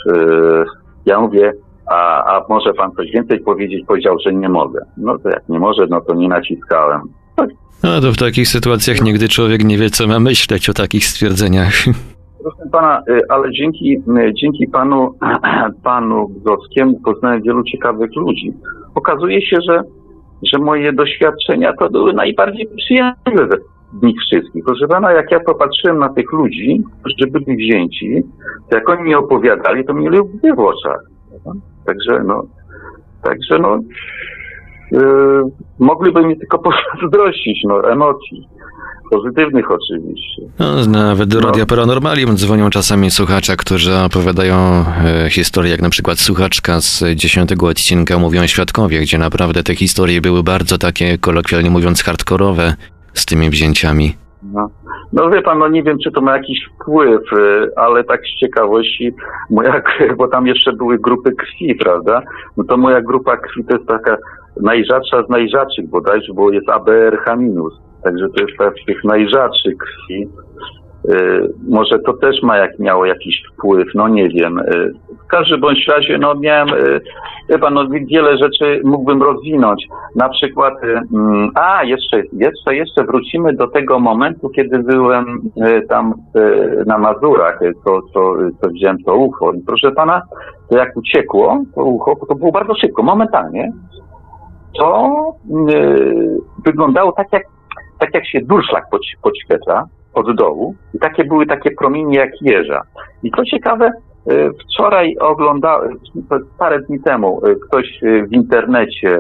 ja mówię, a, a może pan coś więcej powiedzieć? Powiedział, że nie mogę. No to jak nie może, no to nie naciskałem. No to w takich sytuacjach nigdy człowiek nie wie, co ma myśleć o takich stwierdzeniach. Proszę pana, ale dzięki, dzięki panu, panu Brzowskiemu poznałem wielu ciekawych ludzi. Okazuje się, że, że moje doświadczenia to były najbardziej przyjemne z nich wszystkich. Proszę pana, jak ja popatrzyłem na tych ludzi, którzy byli wzięci, to jak oni mi opowiadali, to mieli łzy w oczach. Także no, także no, yy, mogliby mnie tylko pozazdrościć, no, emocji. Pozytywnych oczywiście. No, nawet do Radia Paranormalium dzwonią czasami słuchacze, którzy opowiadają e, historie, jak na przykład słuchaczka z dziesiątego odcinka Mówią Świadkowie, gdzie naprawdę te historie były bardzo takie, kolokwialnie mówiąc, hardkorowe z tymi wzięciami. No. No wie pan, no nie wiem, czy to ma jakiś wpływ, ale tak z ciekawości, moja, bo tam jeszcze były grupy krwi, prawda? No to moja grupa krwi to jest taka najrzadsza z najrzadszych bodajże, bo jest A B R H minus. Także to jest z tych najrzadszych krwi. Yy, może to też ma jak, miało jakiś wpływ, no nie wiem. Yy, w każdym bądź razie, no miałem, yy, chyba, no wiele rzeczy mógłbym rozwinąć. Na przykład, yy, a jeszcze, jeszcze, jeszcze wrócimy do tego momentu, kiedy byłem yy, tam yy, na Mazurach, yy, to, to, to wziąłem to U F O. I proszę pana, to jak uciekło, to U F O, to było bardzo szybko, momentalnie, to yy, wyglądało tak jak tak jak się durszlak podświetla od dołu i takie były takie promienie jak jeża. I co ciekawe, wczoraj oglądałem, parę dni temu, ktoś w internecie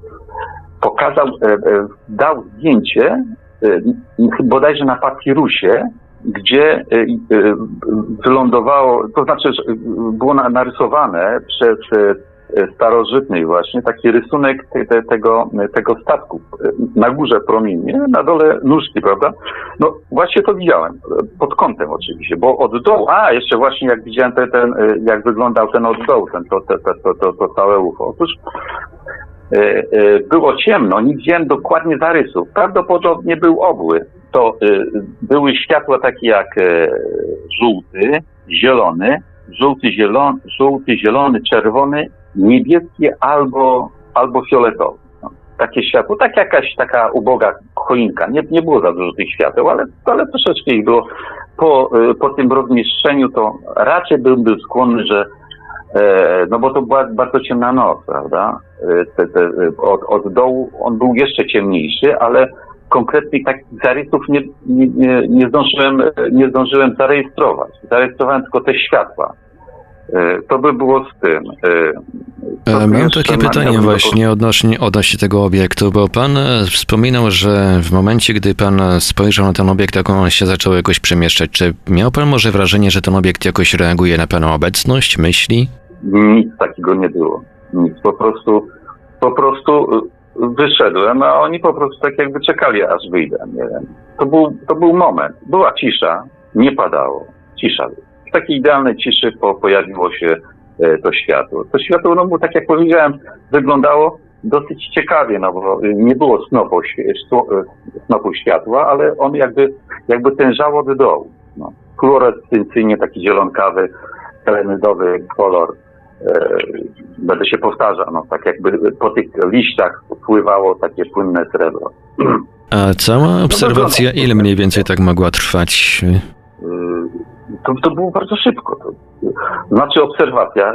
pokazał, dał zdjęcie bodajże na papirusie gdzie y, y, wylądowało, to znaczy że było narysowane przez starożytnej właśnie taki rysunek te, te, tego, tego statku. Na górze promienie, na dole nóżki, prawda? No właśnie to widziałem, pod kątem oczywiście, bo od dołu, a jeszcze właśnie jak widziałem ten, ten jak wyglądał ten od dołu, ten, to, to, to, to, to całe U F O. Otóż e, e, było ciemno, nie widziałem dokładnie zarysów. Prawdopodobnie był obły. To e, były światła takie jak e, żółty, zielony, żółty, zielony, żółty, zielony, czerwony, niebieskie albo, albo fioletowe. No, takie światło, tak jakaś taka uboga choinka. Nie, nie było za dużo tych świateł, ale, ale troszeczkę ich było. Po, po tym rozmieszczeniu to raczej bym był skłonny, że e, no bo to była bardzo ciemna noc, prawda? Te, te, od, od dołu on był jeszcze ciemniejszy, ale konkretnych takich zarysów nie, nie, nie, nie, zdążyłem, nie zdążyłem zarejestrować. Zarejestrowałem tylko te światła. To by było z tym. E, Mam takie pytanie właśnie odnośnie, odnośnie tego obiektu, bo pan wspominał, że w momencie, gdy pan spojrzał na ten obiekt, jak on się zaczął jakoś przemieszczać, czy miał pan może wrażenie, że ten obiekt jakoś reaguje na paną obecność, myśli? Nic takiego nie było. Nic. Po prostu, po prostu wyszedłem, a oni po prostu tak jakby czekali, aż wyjdę. Nie wiem. To był, to był moment. Była cisza, nie padało. Cisza. W takiej idealnej ciszy po, pojawiło się e, to światło. To światło, no bo tak jak powiedziałem, wyglądało dosyć ciekawie, no bo nie było snopu, snopu światła, ale on jakby, jakby tężał od dołu. No. Fluorescencyjnie taki zielonkawy, telenydowy kolor. E, będę się powtarzał, no tak jakby po tych liściach pływało takie płynne srebro. A cała obserwacja ile mniej więcej tak mogła trwać? To, to było bardzo szybko. To, znaczy obserwacja.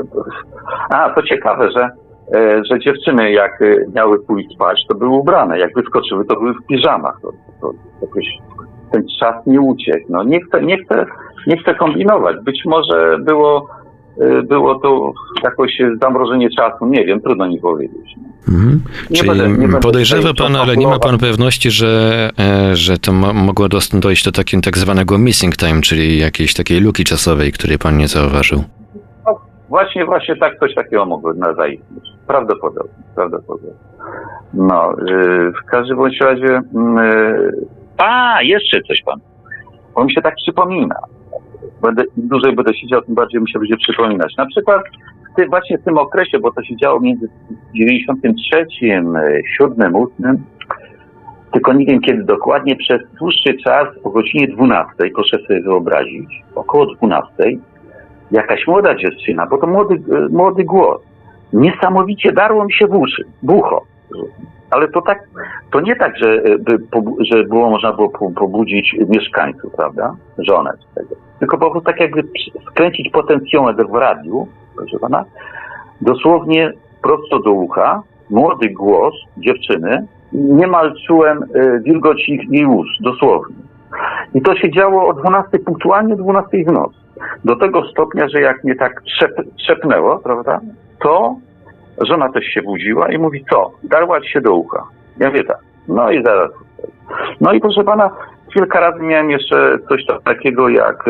A, to ciekawe, że, że dziewczyny jak miały pójść spać, to były ubrane. Jak wyskoczyły, to były w piżamach. To, to jakoś ten czas nie uciekł. No, nie chcę, nie chcę, nie chcę kombinować. Być może było, było to jakoś zamrożenie czasu. Nie wiem, trudno mi powiedzieć. Mhm. Czyli będę, będę podejrzewa pan, ale nie ma pan pewności, że, że to mogło dojść do takiego tak zwanego missing time, czyli jakiejś takiej luki czasowej, której pan nie zauważył. No, właśnie, właśnie tak coś takiego mogło zaistnieć. Prawdopodobnie, prawdopodobnie. No, yy, w każdym bądź razie... Yy, a, jeszcze coś pan. Bo mi się tak przypomina. Będę, im dłużej będę siedział, tym bardziej mi się będzie przypominać. Na przykład w tym, właśnie w tym okresie, bo to się działo między dziewięćdziesiątym trzecim, siódmym, ósmym, tylko nie wiem kiedy dokładnie, przez dłuższy czas o godzinie dwunastej, proszę sobie wyobrazić, około dwunastej, jakaś młoda dziewczyna, bo to młody, młody głos, niesamowicie darło mi się w uszy, w ucho. Ale to tak, to nie tak, że, że było, można było pobudzić mieszkańców, prawda? Żonę z tego. Tylko po prostu tak jakby skręcić potencjometr w radiu, proszę pana, dosłownie prosto do ucha, młody głos dziewczyny, niemal czułem wilgoć jej ust, dosłownie. I to się działo o dwunastej, punktualnie o dwunastej w nocy. Do tego stopnia, że jak mnie tak trzep, trzepnęło, prawda, to żona też się budziła i mówi, co? Darła ci się do ucha. Ja mówię tak. No i zaraz. No i proszę pana, kilka razy miałem jeszcze coś takiego jak,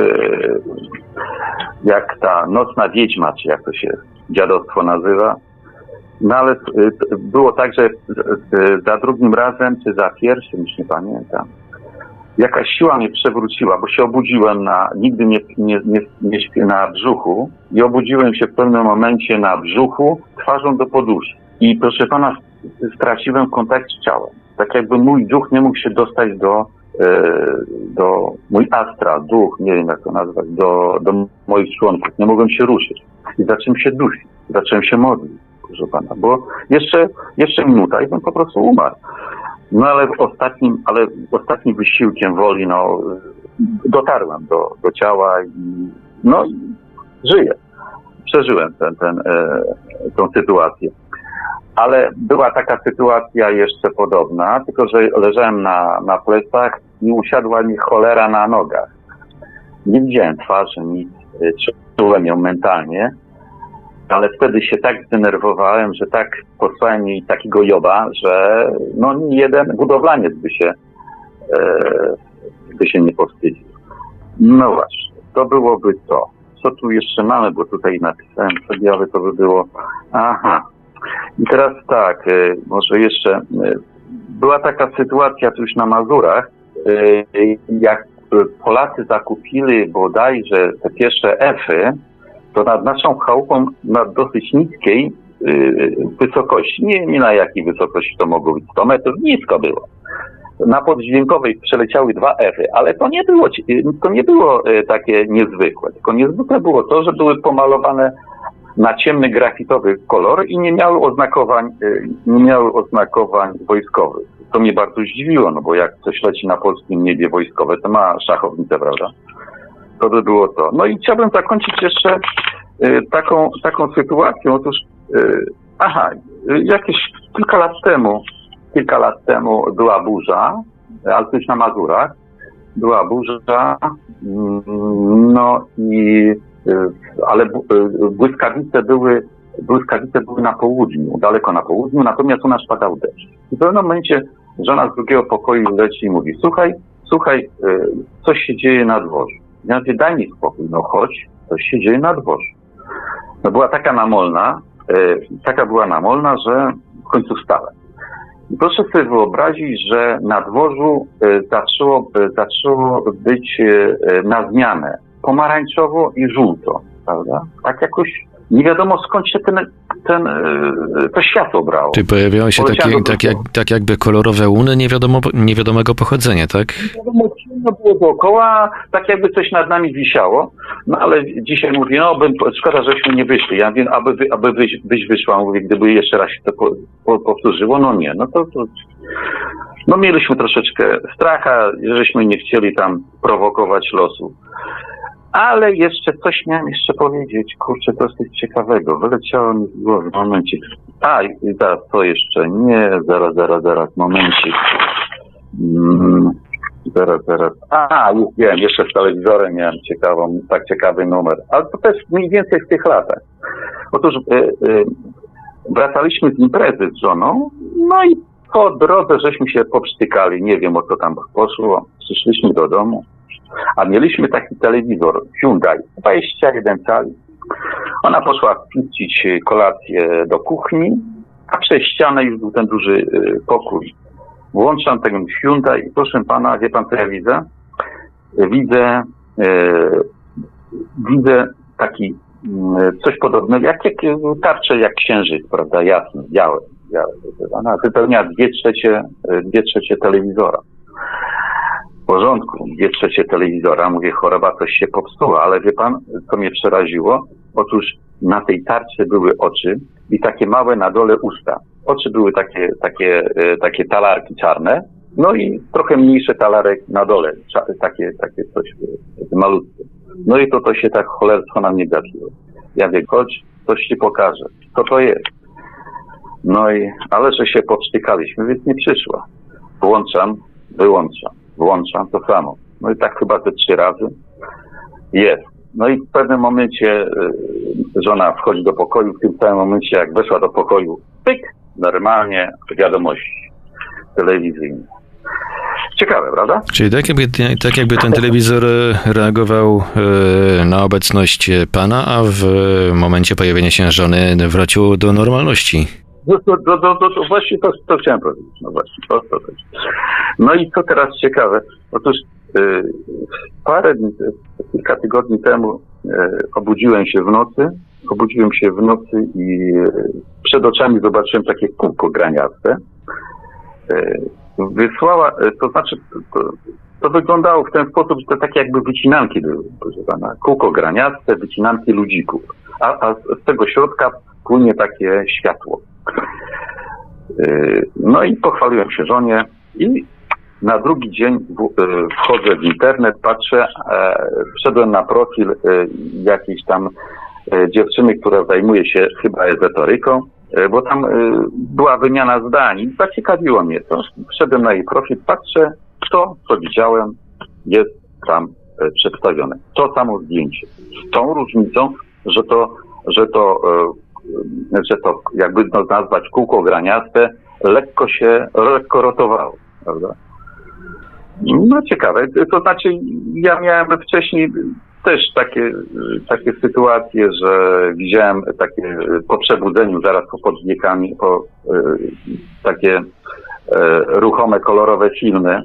jak ta nocna wiedźma, czy jak to się dziadostwo nazywa. No ale było tak, że za drugim razem, czy za pierwszym, już nie pamiętam, jakaś siła mnie przewróciła, bo się obudziłem na, nigdy nie, nie, nie, nie śpię na brzuchu i obudziłem się w pewnym momencie na brzuchu, twarzą do poduszki. I proszę pana, straciłem kontakt z ciałem. Tak jakby mój duch nie mógł się dostać do, e, do mój astra, duch, nie wiem jak to nazwać, do, do moich członków. Nie mogłem się ruszyć. I zacząłem się dusić, zacząłem się modlić, proszę pana, bo jeszcze, jeszcze minuta i bym po prostu umarł. No ale w ostatnim, ale ostatnim wysiłkiem woli, no, dotarłem do, do ciała i, no, i żyję. Przeżyłem ten, ten, e, tą sytuację. Ale była taka sytuacja jeszcze podobna, tylko że leżałem na, na plecach i usiadła mi cholera na nogach. Nie widziałem twarzy, nic, czułem ją mentalnie, ale wtedy się tak zdenerwowałem, że tak posłałem jej takiego joba, że no jeden budowlaniec by się, e, by się nie powstydził. No właśnie, to byłoby to. Co tu jeszcze mamy, bo tutaj napisałem sobie, ale to by było... Aha. I teraz tak, y, może jeszcze... Y, była taka sytuacja tu już na Mazurach, y, jak Polacy zakupili bodajże te pierwsze F-y, to nad naszą chałupą na dosyć niskiej y, wysokości, nie, nie na jakiej wysokości to mogło być, sto metrów, nisko było. Na poddźwiękowej przeleciały dwa F-y, ale to nie było, to nie było takie niezwykłe, tylko niezwykłe było to, że były pomalowane na ciemny grafitowy kolor i nie miały oznakowań, nie miały oznakowań wojskowych. To mnie bardzo zdziwiło, no bo jak coś leci na polskim niebie wojskowe, to ma szachownicę, prawda? To by było to. No i chciałbym zakończyć jeszcze y, taką, taką sytuacją. Otóż, y, aha, y, jakieś kilka lat temu, kilka lat temu była burza, ale to już na Mazurach, była burza, mm, no i, y, ale y, błyskawice były, błyskawice były na południu, daleko na południu, natomiast u nas padał deszcz. I w pewnym momencie żona z drugiego pokoju leci i mówi, słuchaj, słuchaj, y, coś się dzieje na dworzu. Ja mówię, daj mi spokój, no chodź, coś się dzieje na dworzu. No była taka namolna, y, taka była namolna, że w końcu wstałem. I proszę sobie wyobrazić, że na dworzu y, zaczęło, y, zaczęło być y, na zmianę pomarańczowo i żółto, prawda? Tak jakoś nie wiadomo skąd się ten, ten, y, to światło brało. Czy pojawiały się takie, tak, jak, tak jakby kolorowe łuny nie wiadomo, niewiadomego pochodzenia, tak? Nie wiadomo, ciemno było dookoła, tak jakby coś nad nami wisiało, no ale dzisiaj mówię, no bym, szkoda, żeśmy nie wyszli. Ja wiem, aby, wy, aby byś, byś wyszła, mówię, gdyby jeszcze raz się to po, po, powtórzyło, no nie, no to, to no mieliśmy troszeczkę stracha, żeśmy nie chcieli tam prowokować losu. Ale jeszcze coś miałem jeszcze powiedzieć, kurczę, to jest coś ciekawego. Wyleciało mi z głowy, momencik. A, i zaraz, to jeszcze nie, zaraz, zaraz, zaraz, momencik. Mm, zaraz, zaraz. A, już wiem, jeszcze z telewizorem miałem ciekawą, tak ciekawy numer. Ale to też mniej więcej w tych latach. Otóż y, y, wracaliśmy z imprezy z żoną, no i po drodze żeśmy się poprztykali, nie wiem o co tam poszło. Przyszliśmy do domu. A mieliśmy taki telewizor Hyundai, dwadzieścia jeden cali. Ona poszła wpić kolację do kuchni, a przez ścianę już był ten duży y, pokój. Włączam ten Hyundai i proszę pana, wie pan co ja widzę? Widzę, y, widzę taki y, coś podobnego, jak, jak tarcze, jak księżyc, prawda, jasny, białe, białe. Ona wypełnia dwie trzecie, dwie trzecie telewizora. W porządku, dwie trzecie telewizora, mówię, choroba coś się popsuła, ale wie pan, co mnie przeraziło? Otóż na tej tarczy były oczy i takie małe na dole usta. Oczy były takie, takie, takie talarki czarne, no i trochę mniejszy talarek na dole, takie, takie coś, takie malutkie. No i to to się tak cholerstwo na mnie gapiło. Ja mówię, chodź, coś ci pokażę. Co to jest? No i, ale że się powstykaliśmy, więc nie przyszła. Włączam, wyłączam. Włączam to samo. No i tak chyba te trzy razy jest. No i w pewnym momencie y, żona wchodzi do pokoju, w tym samym momencie jak weszła do pokoju, pyk, normalnie wiadomości telewizyjne. Ciekawe, prawda? Czyli tak jakby, tak jakby ten telewizor reagował y, na obecność pana, a w momencie pojawienia się żony wrócił do normalności. No to, to, to, to, to właśnie to, to chciałem powiedzieć. No właśnie, to, to, to. No i co teraz ciekawe? Otóż y, parę dni, kilka tygodni temu y, obudziłem się w nocy, obudziłem się w nocy i y, przed oczami zobaczyłem takie kółko graniaste. Y, wysłała, y, to znaczy, to, to wyglądało w ten sposób, że to takie jakby wycinanki były, proszę pana. Kółko graniaste, wycinanki ludzików. A, a z tego środka płynie takie światło. No i pochwaliłem się żonie i na drugi dzień wchodzę w internet, patrzę, wszedłem na profil jakiejś tam dziewczyny, która zajmuje się chyba ezoteryką, bo tam była wymiana zdań i zaciekawiło mnie to. Wszedłem na jej profil, patrzę, to co widziałem jest tam przedstawione. To samo zdjęcie. Z tą różnicą, że to, że to że to jakby to nazwać kółko graniaste, lekko się, lekko rotowało, prawda? No ciekawe, to znaczy ja miałem wcześniej też takie, takie sytuacje, że widziałem takie po przebudzeniu, zaraz po podwiekami, po takie e, ruchome, kolorowe filmy,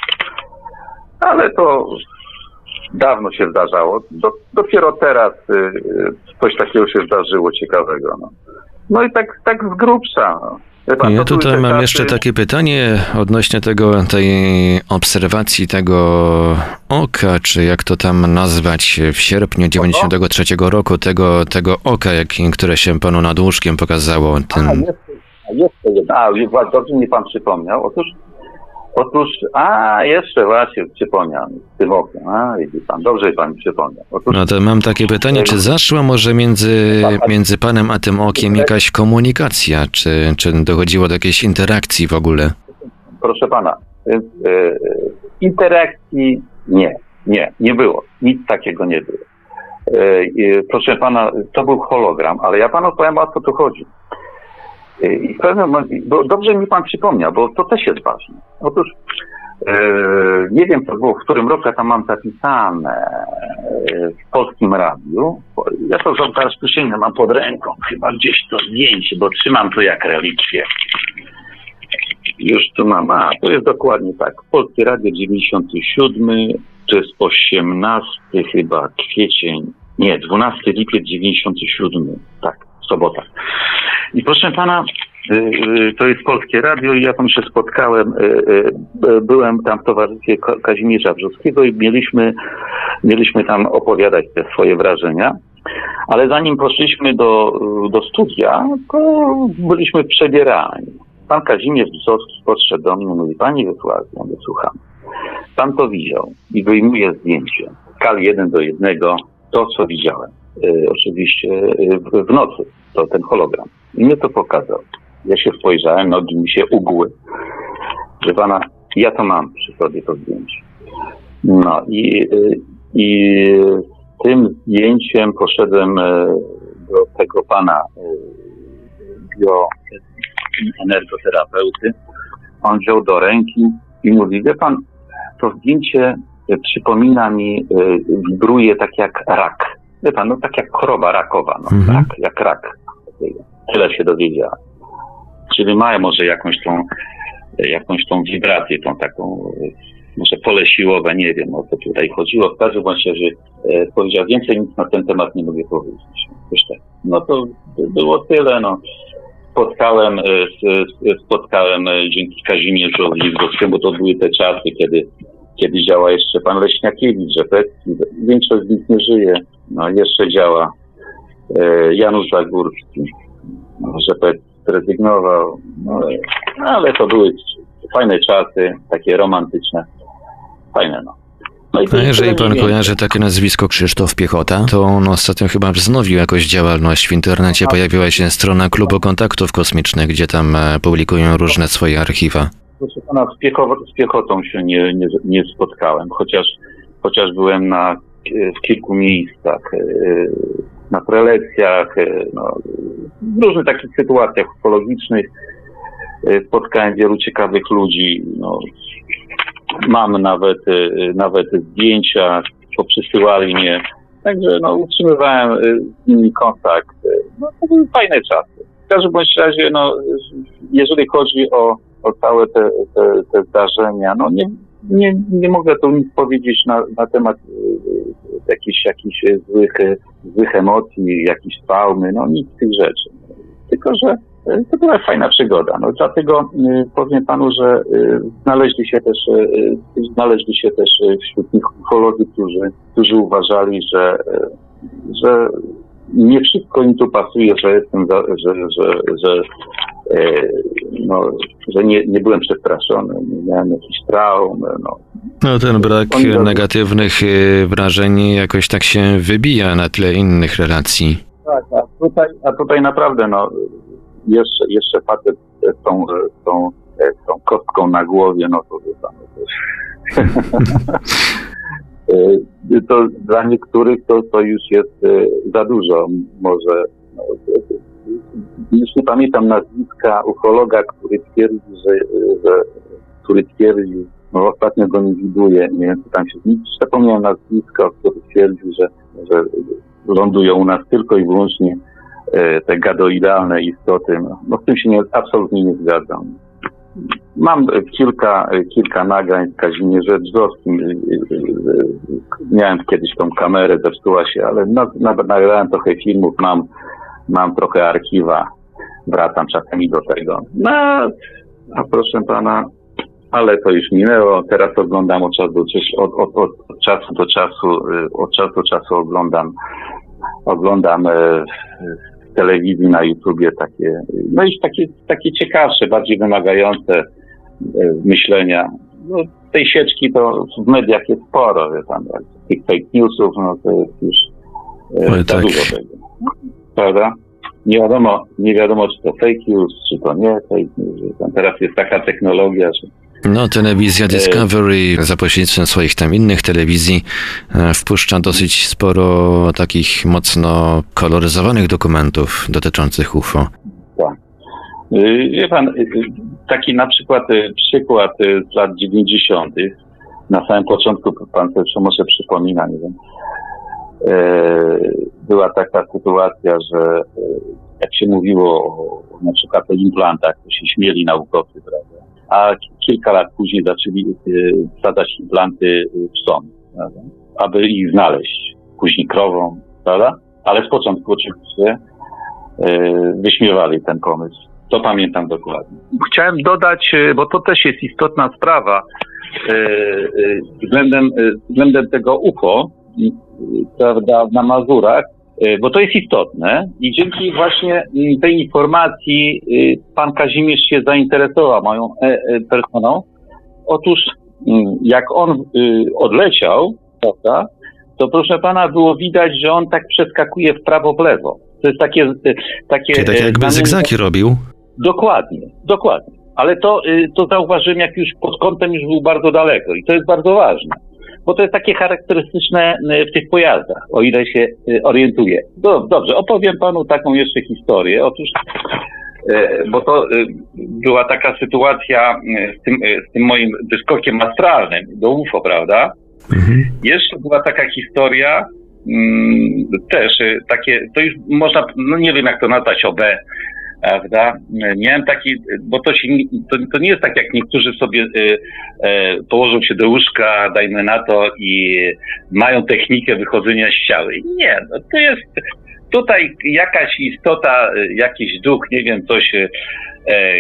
ale to dawno się zdarzało. Do, dopiero teraz e, coś takiego się zdarzyło ciekawego. No, no i tak, tak z grubsza. No. Pan, ja tutaj mam jeszcze takie pytanie odnośnie tego, tej obserwacji tego oka, czy jak to tam nazwać, w sierpniu dziewięćdziesiątego trzeciego roku, tego, tego oka, jak, które się panu nad łóżkiem pokazało. Ten... A, jeszcze, jeszcze jedna, a, dobrze mi pan przypomniał. Otóż, otóż, a jeszcze właśnie przypomniał z tym okiem, a widzi pan, dobrze pan mi przypomniał. Otóż, no to mam takie pytanie, czy zaszła może między, między panem a tym okiem jakaś komunikacja, czy, czy dochodziło do jakiejś interakcji w ogóle? Proszę pana, yy, interakcji nie, nie, nie było, nic takiego nie było. Yy, proszę pana, to był hologram, ale ja panu powiem, o co tu chodzi. I w pewnym momencie, bo dobrze mi pan przypomniał, bo to też jest ważne. Otóż e, nie wiem, co było, w którym roku ja tam mam zapisane w Polskim Radiu. Ja to zaraz tu sięgnę, mam pod ręką chyba gdzieś to zdjęcie, bo trzymam to jak relikwię. Już tu mam, a to jest dokładnie tak. Polskie Radio dziewięćdziesiąty siódmy, to jest osiemnasty chyba kwiecień, nie, dwunasty lipiec dziewięćdziesiąty siódmy, tak, sobota. I proszę pana, to jest Polskie Radio i ja tam się spotkałem, byłem tam w towarzystwie Kazimierza Brzozkiego i mieliśmy, mieliśmy tam opowiadać te swoje wrażenia, ale zanim poszliśmy do, do studia, to byliśmy przebierani. Pan Kazimierz Brzozki podszedł do mnie i mówi: panie Wiesławie, ja słucham. Pan to widział i wyjmuje zdjęcie. Skali jeden do jednego, to co widziałem. Y, oczywiście y, w, w nocy, to ten hologram. I mnie to pokazał. Ja się spojrzałem, nogi mi się ugły. Że pana, ja to mam przy sobie to zdjęcie. No i, y, i z tym zdjęciem poszedłem y, do tego pana y, bio energoterapeuty. On wziął do ręki i mówi: wie pan, to zdjęcie przypomina mi, wibruje tak jak rak. Wie pan, no tak jak choroba rakowa, no mhm. tak, jak rak. Tyle się dowiedziałem. Czyli mają może jakąś tą, jakąś tą wibrację, tą taką, może pole siłowe, nie wiem o co tutaj chodziło. W każdym razie, że e, powiedział, więcej nic na ten temat nie mogę powiedzieć. Tak. No to było tyle, no. Spotkałem, spotkałem dzięki Kazimierzowi Brzozkiemu, bo to były te czasy, kiedy, kiedy działa jeszcze pan Leśniakiewicz, Rzepecki, większość z nich nie żyje, no jeszcze działa Janusz Zagórski, Rzepecki zrezygnował, no, ale to były fajne czasy, takie romantyczne, fajne no. No A jeżeli pan kojarzy takie nazwisko Krzysztof Piechota, to on ostatnio chyba wznowił jakoś działalność w internecie. Pojawiła się strona Klubu Kontaktów Kosmicznych, gdzie tam publikują różne swoje archiwa. Proszę pana, z, Piecho, z Piechotą się nie, nie, nie spotkałem, chociaż, chociaż byłem na, w kilku miejscach, na prelekcjach, no, w różnych takich sytuacjach ufologicznych. Spotkałem wielu ciekawych ludzi, no, mam nawet, nawet zdjęcia, poprzysyłali mnie, także no, utrzymywałem z nimi kontakt. No, to były fajne czasy. W każdym bądź razie, no, jeżeli chodzi o, o całe te, te, te zdarzenia, no nie, nie, nie mogę tu nic powiedzieć na, na temat jakichś, jakichś złych, złych emocji, jakichś traumy, no nic z tych rzeczy. Tylko że to była fajna przygoda. No, dlatego y, powiem panu, że y, znaleźli się też y, znaleźli się też wśród nich ufolodzy, którzy, którzy uważali, że, y, że nie wszystko im tu pasuje, że jestem, za, że, że, że, y, no, że nie, nie byłem przestraszony, nie miałem jakichś traum. No, no ten brak Oni negatywnych wrażeń jakoś tak się wybija na tle innych relacji. Tak, a tutaj, a tutaj naprawdę no Jeszcze, jeszcze facet z tą, z tą, z tą kostką na głowie, no to wie pan, to, to dla niektórych to, to już jest za dużo. Może, no, już nie pamiętam nazwiska ufologa, który twierdzi, że, że który twierdził, No, ostatnio go nie widuję, nie wiem, co tam się zmieni. Zapomniałem nazwisko, który twierdził, że, że lądują u nas tylko i wyłącznie e, te gadoidalne istoty. No, no z tym się nie, absolutnie nie zgadzam. Mam kilka, kilka nagrań z Kazimierzem Dżdżowskim. Miałem kiedyś tą kamerę, zepsuła się, ale na, na, nagrałem trochę filmów, mam, mam trochę archiwa, wracam czasami do tego. No, a proszę pana, ale to już minęło, teraz oglądam od czasu do, od, od, od, od czasu do czasu, od czasu do czasu oglądam, oglądam e, w telewizji, na YouTubie takie, no już takie, takie ciekawsze, bardziej wymagające e, myślenia. No, tej sieczki to w mediach jest sporo, wie pan, tych fake newsów, no to jest już e, za tak. dużo tego, prawda? Nie wiadomo, nie wiadomo, czy to fake news, czy to nie fake news. Teraz jest taka technologia, że... No, telewizja Discovery za pośrednictwem swoich tam innych telewizji wpuszcza dosyć sporo takich mocno koloryzowanych dokumentów dotyczących U F O. Tak. Wie pan, taki na przykład przykład z lat dziewięćdziesiątych. Na samym początku, pan sobie może przypomina, nie wiem, była taka sytuacja, że jak się mówiło o, na przykład o implantach, to się śmieli naukowcy, prawda? A kilka lat później zaczęli wsadzać implanty psom, prawda? Aby ich znaleźć. Później krową, prawda? Ale z początku oczywiście wyśmiewali ten pomysł. To pamiętam dokładnie. Chciałem dodać, bo to też jest istotna sprawa względem, względem tego U F O, prawda, na Mazurach, bo to jest istotne i dzięki właśnie tej informacji pan Kazimierz się zainteresował moją personą. Otóż jak on odleciał, prawda, to proszę pana było widać, że on tak przeskakuje w prawo, w lewo. To jest takie... takie Czyli tak jakby zygzaki robił? Dokładnie, dokładnie. Ale to, to zauważyłem, jak już pod kątem już był bardzo daleko i to jest bardzo ważne. Bo to jest takie charakterystyczne w tych pojazdach, o ile się orientuję. No, dobrze, opowiem panu taką jeszcze historię. Otóż, bo to była taka sytuacja z tym, z tym moim wyskokiem astralnym do U F O, prawda? Mhm. Jeszcze była taka historia, też takie, to już można, no nie wiem jak to nazwać, O B, prawda? Miałem taki, bo to się, to, to nie jest tak, jak niektórzy sobie e, e, położą się do łóżka, dajmy na to, i mają technikę wychodzenia z ciała. Nie, no to jest tutaj jakaś istota, jakiś duch, nie wiem, coś e, e,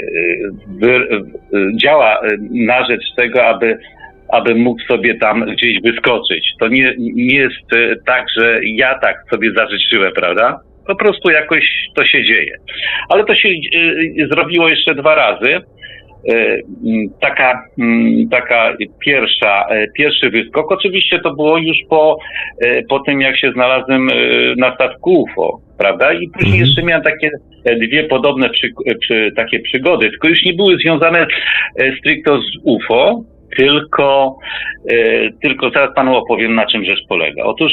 wy, e, działa na rzecz tego, aby aby mógł sobie tam gdzieś wyskoczyć. To nie, nie jest tak, że ja tak sobie zażyczyłem, prawda? Po prostu jakoś to się dzieje. Ale to się y, zrobiło jeszcze dwa razy. Y, taka, y, taka pierwsza, y, pierwszy wyskok. Oczywiście to było już po, y, po tym, jak się znalazłem y, na statku U F O, prawda? I później jeszcze miałem takie dwie podobne przy, przy, takie przygody, tylko już nie były związane y, stricte z U F O, tylko, y, tylko zaraz panu opowiem, na czym rzecz polega. Otóż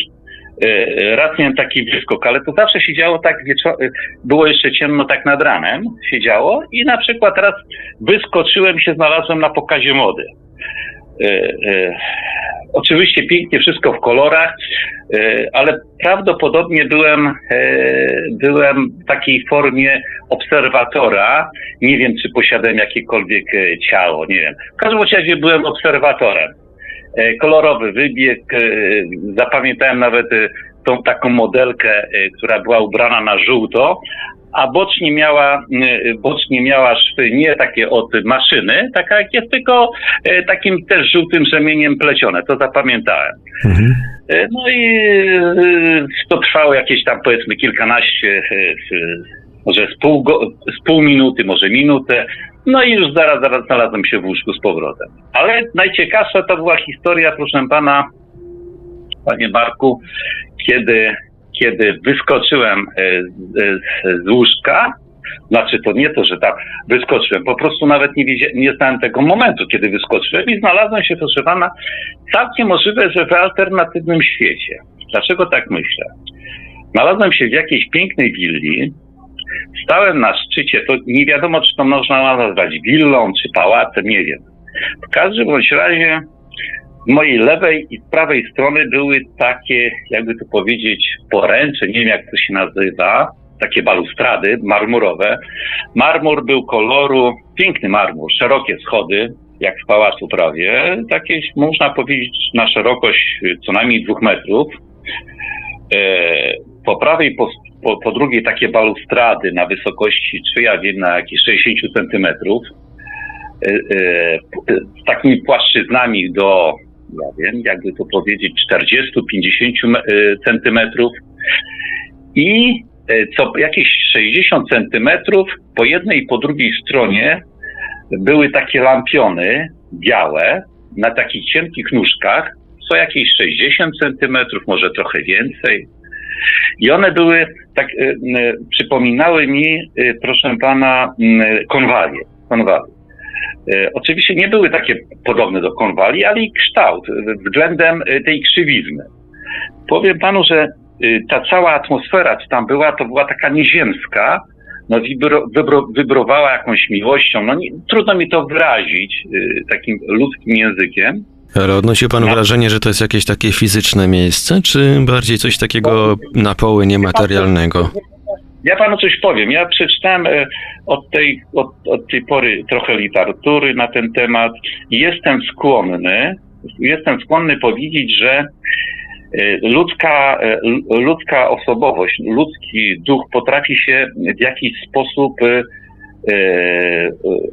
raz miałem taki wyskok, ale to zawsze się działo tak wieczorem, było jeszcze ciemno tak nad ranem, się działo i na przykład raz wyskoczyłem i się znalazłem na pokazie mody. E, e, oczywiście pięknie, wszystko w kolorach, e, ale prawdopodobnie byłem, e, byłem w takiej formie obserwatora. Nie wiem, czy posiadałem jakiekolwiek ciało, nie wiem. W każdym razie byłem obserwatorem. Kolorowy wybieg, zapamiętałem nawet tą taką modelkę, która była ubrana na żółto, a bocznie miała, bocznie miała szwy nie takie od maszyny, taka jak jest, tylko takim też żółtym rzemieniem plecione, to zapamiętałem. Mhm. No i to trwało jakieś tam powiedzmy kilkanaście, może z pół, z pół minuty, może minutę. No i już zaraz, zaraz znalazłem się w łóżku z powrotem. Ale najciekawsza to była historia, proszę pana, panie Marku, kiedy, kiedy wyskoczyłem z, z łóżka. Znaczy to nie to, że tam wyskoczyłem, po prostu nawet nie, wiedzia- nie znałem tego momentu, kiedy wyskoczyłem i znalazłem się, proszę pana, całkiem możliwe, że w alternatywnym świecie. Dlaczego tak myślę? Znalazłem się w jakiejś pięknej willi. Stałem na szczycie, to nie wiadomo, czy to można nazwać willą, czy pałacem, nie wiem. W każdym bądź razie z mojej lewej i z prawej strony były takie, jakby to powiedzieć, poręcze, nie wiem jak to się nazywa, takie balustrady marmurowe. Marmur był koloru, piękny marmur, szerokie schody, jak w pałacu prawie, takie można powiedzieć na szerokość co najmniej dwóch metrów. Po prawej, po, po, po drugiej takie balustrady na wysokości, czy ja wiem, na jakieś sześćdziesiąt centymetrów, z takimi płaszczyznami do, ja wiem, jakby to powiedzieć, czterdzieści do pięćdziesięciu centymetrów i co jakieś sześćdziesiąt centymetrów po jednej i po drugiej stronie były takie lampiony białe na takich cienkich nóżkach, co jakieś sześćdziesiąt centymetrów, może trochę więcej. I one były, tak y, y, przypominały mi, y, proszę pana, y, konwalie. konwalie. Y, oczywiście nie były takie podobne do konwali, ale i kształt y, względem y, tej krzywizny. Powiem panu, że y, ta cała atmosfera, co tam była, to była taka nieziemska, no wibro, wibro, wibrowała jakąś miłością. No nie, trudno mi to wyrazić y, takim ludzkim językiem. Ale odnosił pan wrażenie, że to jest jakieś takie fizyczne miejsce, czy bardziej coś takiego na poły niematerialnego? Ja panu coś powiem. Ja przeczytałem od tej, od, od tej pory trochę literatury na ten temat i jestem skłonny, jestem skłonny powiedzieć, że ludzka, ludzka osobowość, ludzki duch potrafi się w jakiś sposób e, e,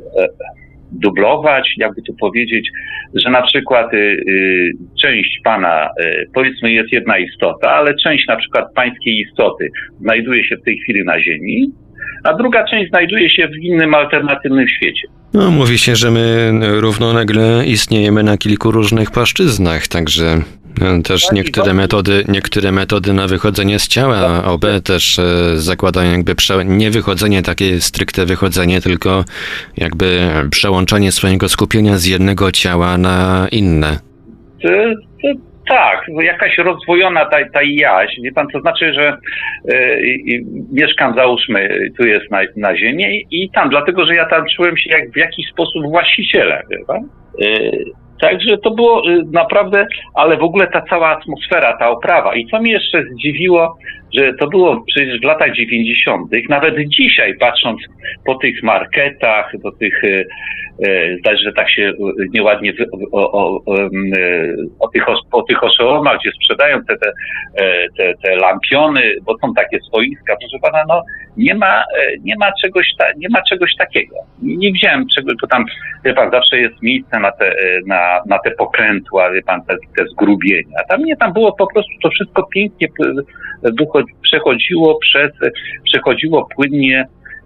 dublować, jakby to powiedzieć, że na przykład y, y, część pana, y, powiedzmy jest jedna istota, ale część na przykład pańskiej istoty znajduje się w tej chwili na Ziemi, a druga część znajduje się w innym alternatywnym świecie. No, mówi się, że my równolegle istniejemy na kilku różnych płaszczyznach, także też niektóre metody, niektóre metody na wychodzenie z ciała O B też e, zakładają jakby prze, nie wychodzenie, takie stricte wychodzenie, tylko jakby przełączanie swojego skupienia z jednego ciała na inne. To, to, tak, jakaś rozwojona ta, ta jaźń, wie pan, to znaczy, że e, mieszkam, załóżmy, tu jest na, na ziemi i tam, dlatego, że ja tam czułem się jak w jakiś sposób właścicielem, wie pan? E, Także to było naprawdę, ale w ogóle ta cała atmosfera, ta oprawa. I co mnie jeszcze zdziwiło, że to było przecież w latach dziewięćdziesiątych, nawet dzisiaj patrząc po tych marketach, po tych, zdaje się, że tak się nieładnie o, o, o, o, tych, o tych oszołomach, gdzie sprzedają te, te, te, te lampiony, bo są takie stoiska, proszę pana, no nie ma, nie ma czegoś, ta, nie ma czegoś takiego. Nie widziałem czegoś, to tam, wie pan, zawsze jest miejsce na te, na, na te pokrętła, wie pan, te, te zgrubienia. A tam nie, tam było po prostu to wszystko pięknie przechodziło przez, przechodziło płynnie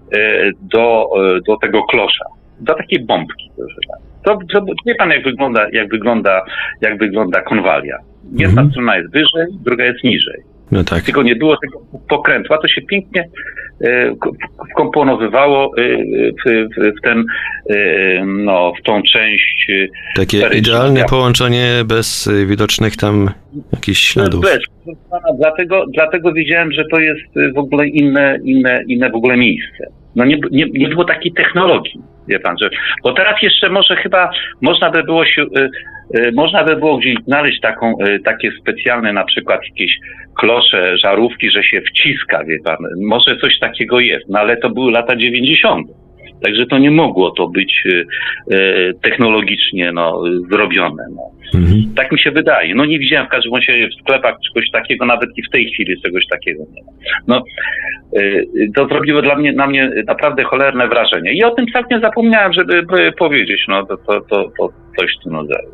do, do tego klosza, do takiej bombki, proszę pana. To, to wie pan, jak wygląda, jak wygląda, jak wygląda konwalia. Jedna mhm. strona jest wyżej, druga jest niżej. No tak. Tylko nie było tego pokrętła, to się pięknie e, wkomponowywało e, w, w, w ten, e, no, w tą część. E, Takie idealne połączenie bez widocznych tam jakichś śladów. Bez, dlatego, dlatego wiedziałem, że to jest w ogóle inne, inne, inne w ogóle miejsce. No nie, nie, nie było takiej technologii, wie pan, że, bo teraz jeszcze może chyba można by było się, y, y, można by było gdzieś znaleźć taką, y, takie specjalne na przykład jakieś klosze, żarówki, że się wciska, wie pan, może coś takiego jest, no ale to były lata dziewięćdziesiąte. Także to nie mogło to być y, y, technologicznie no, zrobione. No. Mhm. Tak mi się wydaje. No nie widziałem w każdym razie w sklepach czegoś takiego, nawet i w tej chwili czegoś takiego nie ma. No, y, to zrobiło dla mnie, na mnie naprawdę cholerne wrażenie. I o tym całkiem zapomniałem, żeby powiedzieć. No to, to, to, to coś w tym rodzaju.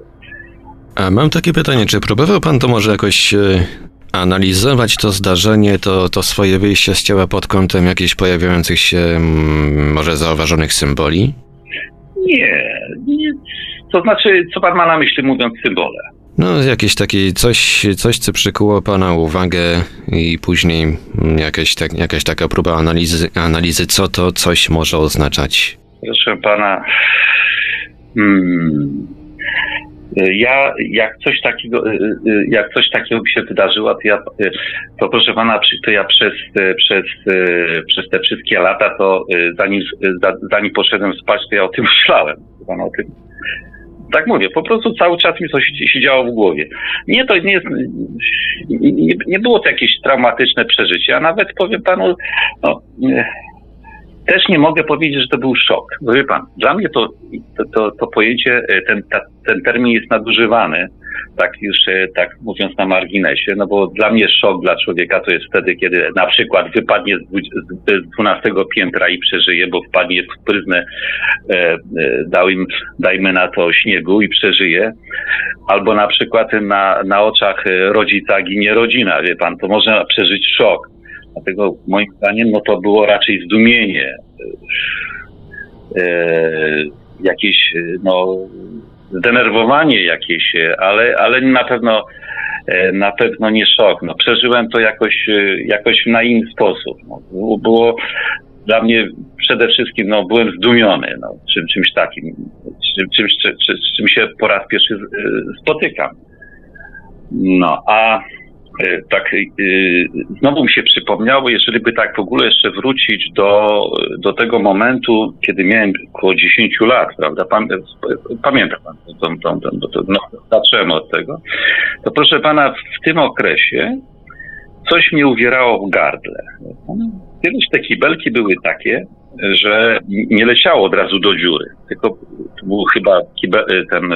A mam takie pytanie, czy próbował pan to może jakoś... Y- analizować to zdarzenie, to, to swoje wyjście z ciała pod kątem jakichś pojawiających się m, może zauważonych symboli? Nie, nie. To znaczy, co pan ma na myśli mówiąc symbole? No, jakieś takie coś, coś, co przykuło pana uwagę i później jakaś, tak, jakaś taka próba analizy, analizy, co to coś może oznaczać. Proszę pana... Hmm... Ja, jak coś takiego, jak coś takiego by się wydarzyło, to ja, to proszę pana, to ja przez, przez, przez te wszystkie lata, to zanim, zanim poszedłem spać, to ja o tym myślałem. Pan o tym. Tak mówię, po prostu cały czas mi coś się działo w głowie. Nie, to nie jest, nie, nie było to jakieś traumatyczne przeżycie, a nawet powiem panu, no, też nie mogę powiedzieć, że to był szok. Wie pan, dla mnie to, to, to, to pojęcie, ten, ta, ten termin jest nadużywany, tak już tak mówiąc na marginesie, no bo dla mnie szok dla człowieka to jest wtedy, kiedy na przykład wypadnie z dwunastego piętra i przeżyje, bo wpadnie w pryznę, e, dajmy, dajmy na to śniegu i przeżyje, albo na przykład na, na oczach rodzica ginie rodzina, wie pan, to można przeżyć szok. Dlatego moim zdaniem no to było raczej zdumienie, e, jakieś no zdenerwowanie jakieś, ale, ale na pewno na pewno nie szok. No, przeżyłem to jakoś, jakoś na inny sposób. No, było dla mnie przede wszystkim, no, byłem zdumiony no, czym, czymś takim, czym, czymś, czym, czym się po raz pierwszy spotykam. No, a tak znowu mi się przypomniało, jeżeli by tak w ogóle jeszcze wrócić do, do tego momentu, kiedy miałem około dziesięć lat, prawda, pamięta pan, to, to, to, to, no, zacząłem od tego, to proszę pana, w tym okresie coś mnie uwierało w gardle. Kiedyś te kibelki były takie, że nie leciało od razu do dziury, tylko to był chyba kibel, ten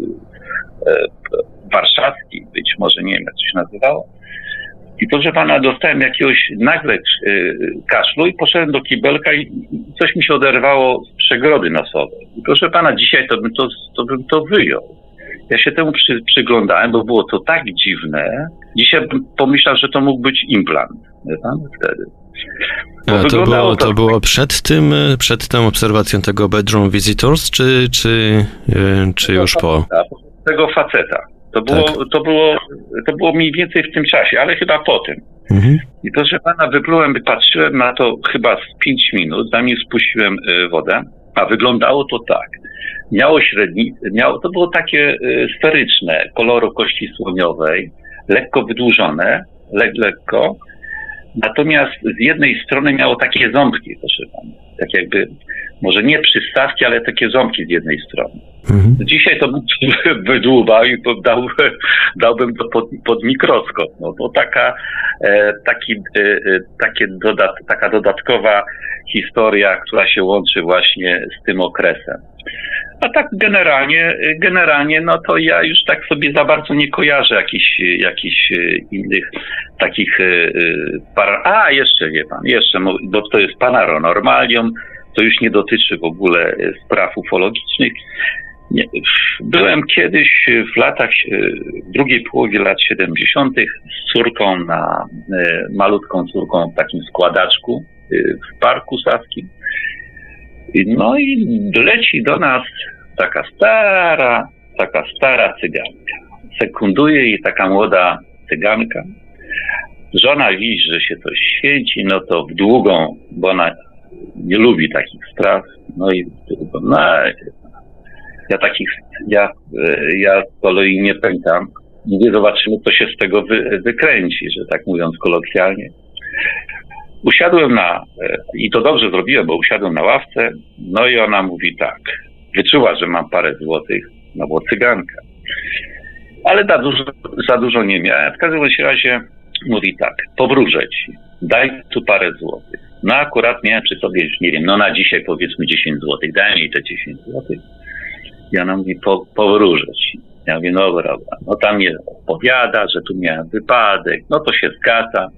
warszawski, być może, nie wiem jak to się nazywało. I proszę pana, dostałem jakiegoś nagle kaszlu i poszedłem do kibelka i coś mi się oderwało z przegrody nosowej. I proszę pana, dzisiaj to bym to, to, bym to wyjął. Ja się temu przy, przyglądałem, bo było to tak dziwne. Dzisiaj bym pomyślał, że to mógł być implant. Wie pan? Wtedy. A to było, to było przed tym, przed tą obserwacją tego Bedroom Visitors, czy, czy, czy już po? Tego faceta. To było, tak. to było, to było mniej więcej w tym czasie, ale chyba po tym. Mhm. I proszę pana, wyplułem, patrzyłem na to chyba z pięć minut, zanim spuściłem y, wodę, a wyglądało to tak. Miało średni, miało, to było takie y, sferyczne, koloru kości słoniowej, lekko wydłużone, le, lekko, natomiast z jednej strony miało takie ząbki, proszę pana, tak jakby, może nie przystawki, ale takie ząbki z jednej strony. Mhm. Dzisiaj to bym wydłubał i dał, dałbym to pod, pod mikroskop. No to taka, e, taki, e, takie dodat, taka dodatkowa historia, która się łączy właśnie z tym okresem. A tak generalnie, generalnie, no to ja już tak sobie za bardzo nie kojarzę jakichś, jakichś innych takich par... A, jeszcze wie pan, jeszcze, bo to jest paranormalium, to już nie dotyczy w ogóle spraw ufologicznych. Nie. Byłem kiedyś w latach, w drugiej połowie lat siedemdziesiątych z córką, na malutką córką w takim składaczku w Parku Saskim. No i leci do nas taka stara, taka stara cyganka. Sekunduje jej taka młoda cyganka. Żona widzi, że się coś świeci, no to w długą, bo ona nie lubi takich spraw. No i no, ja takich, ja, ja z kolei nie pękam. Mówię, zobaczymy, co się z tego wy, wykręci, że tak mówiąc kolokwialnie. Usiadłem na, i to dobrze zrobiłem, bo usiadłem na ławce, no i ona mówi tak, wyczuła, że mam parę złotych, no bo cyganka. Ale za dużo, za dużo nie miałem. W każdym razie mówi tak, powróżę ci, daj tu parę złotych. No akurat miałem przy sobie, już nie wiem, no na dzisiaj powiedzmy dziesięć złotych, daj mi te dziesięć złotych. I ona mówi, po, powróżę ci. Ja mówię, no dobra, no tam mnie opowiada, że tu miałem wypadek, no to się zgadza.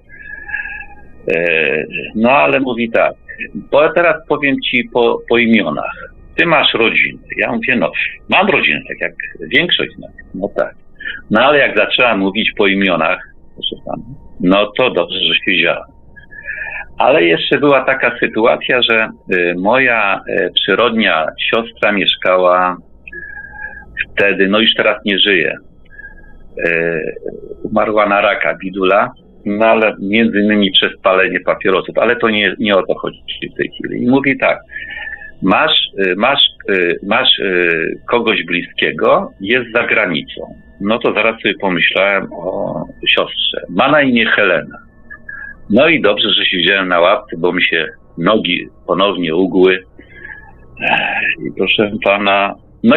No ale mówi tak, bo teraz powiem ci po, po imionach. Ty masz rodzinę. Ja mówię, no mam rodzinę, tak jak większość z nas. No tak. No ale jak zaczęła mówić po imionach, proszę pana, no to dobrze, że się wiedziała. Ale jeszcze była taka sytuacja, że y, moja y, przyrodnia siostra mieszkała wtedy, no już teraz nie żyje. Y, umarła na raka bidula. No ale między innymi przez palenie papierosów, ale to nie, nie o to chodzi w tej chwili. I mówi tak, masz, masz, masz kogoś bliskiego, jest za granicą. No to zaraz sobie pomyślałem o siostrze. Ma na imię Helena. No i dobrze, że siedziałem na ławce, bo mi się nogi ponownie ugły. I proszę pana, no i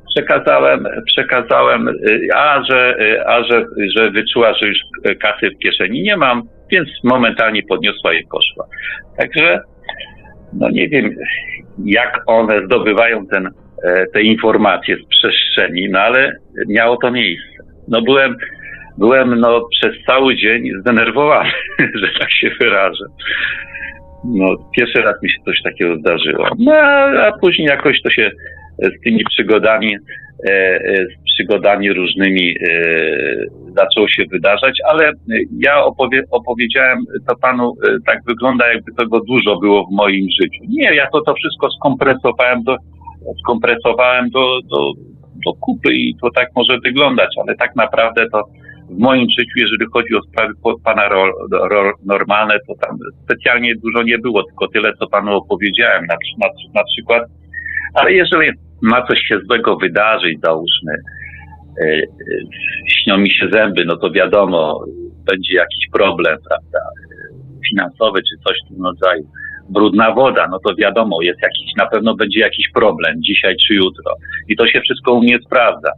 przekazałem, przekazałem, a że, a że, że wyczuła, że już kasy w kieszeni nie mam, więc momentalnie podniosła i poszła. Także, no nie wiem, jak one zdobywają ten, te informacje z przestrzeni, no ale miało to miejsce. No byłem, byłem no przez cały dzień zdenerwowany, że tak się wyrażę. No, pierwszy raz mi się coś takiego zdarzyło. No, a później jakoś to się z tymi przygodami, e, z przygodami różnymi e, zaczęło się wydarzać, ale ja opowie, opowiedziałem to panu, e, tak wygląda, jakby tego dużo było w moim życiu. Nie, ja to, to wszystko skompresowałem do, skompresowałem do, do, do kupy i to tak może wyglądać, ale tak naprawdę to w moim życiu, jeżeli chodzi o sprawy pana ro, ro, normalne, to tam specjalnie dużo nie było, tylko tyle, co panu opowiedziałem na, na, na przykład. Ale jeżeli ma coś się złego wydarzyć, załóżmy, e, e, śnią mi się zęby, no to wiadomo, będzie jakiś problem, prawda, finansowy czy coś w tym rodzaju. Brudna woda, no to wiadomo, jest jakiś, na pewno będzie jakiś problem dzisiaj czy jutro. I to się wszystko u mnie sprawdza.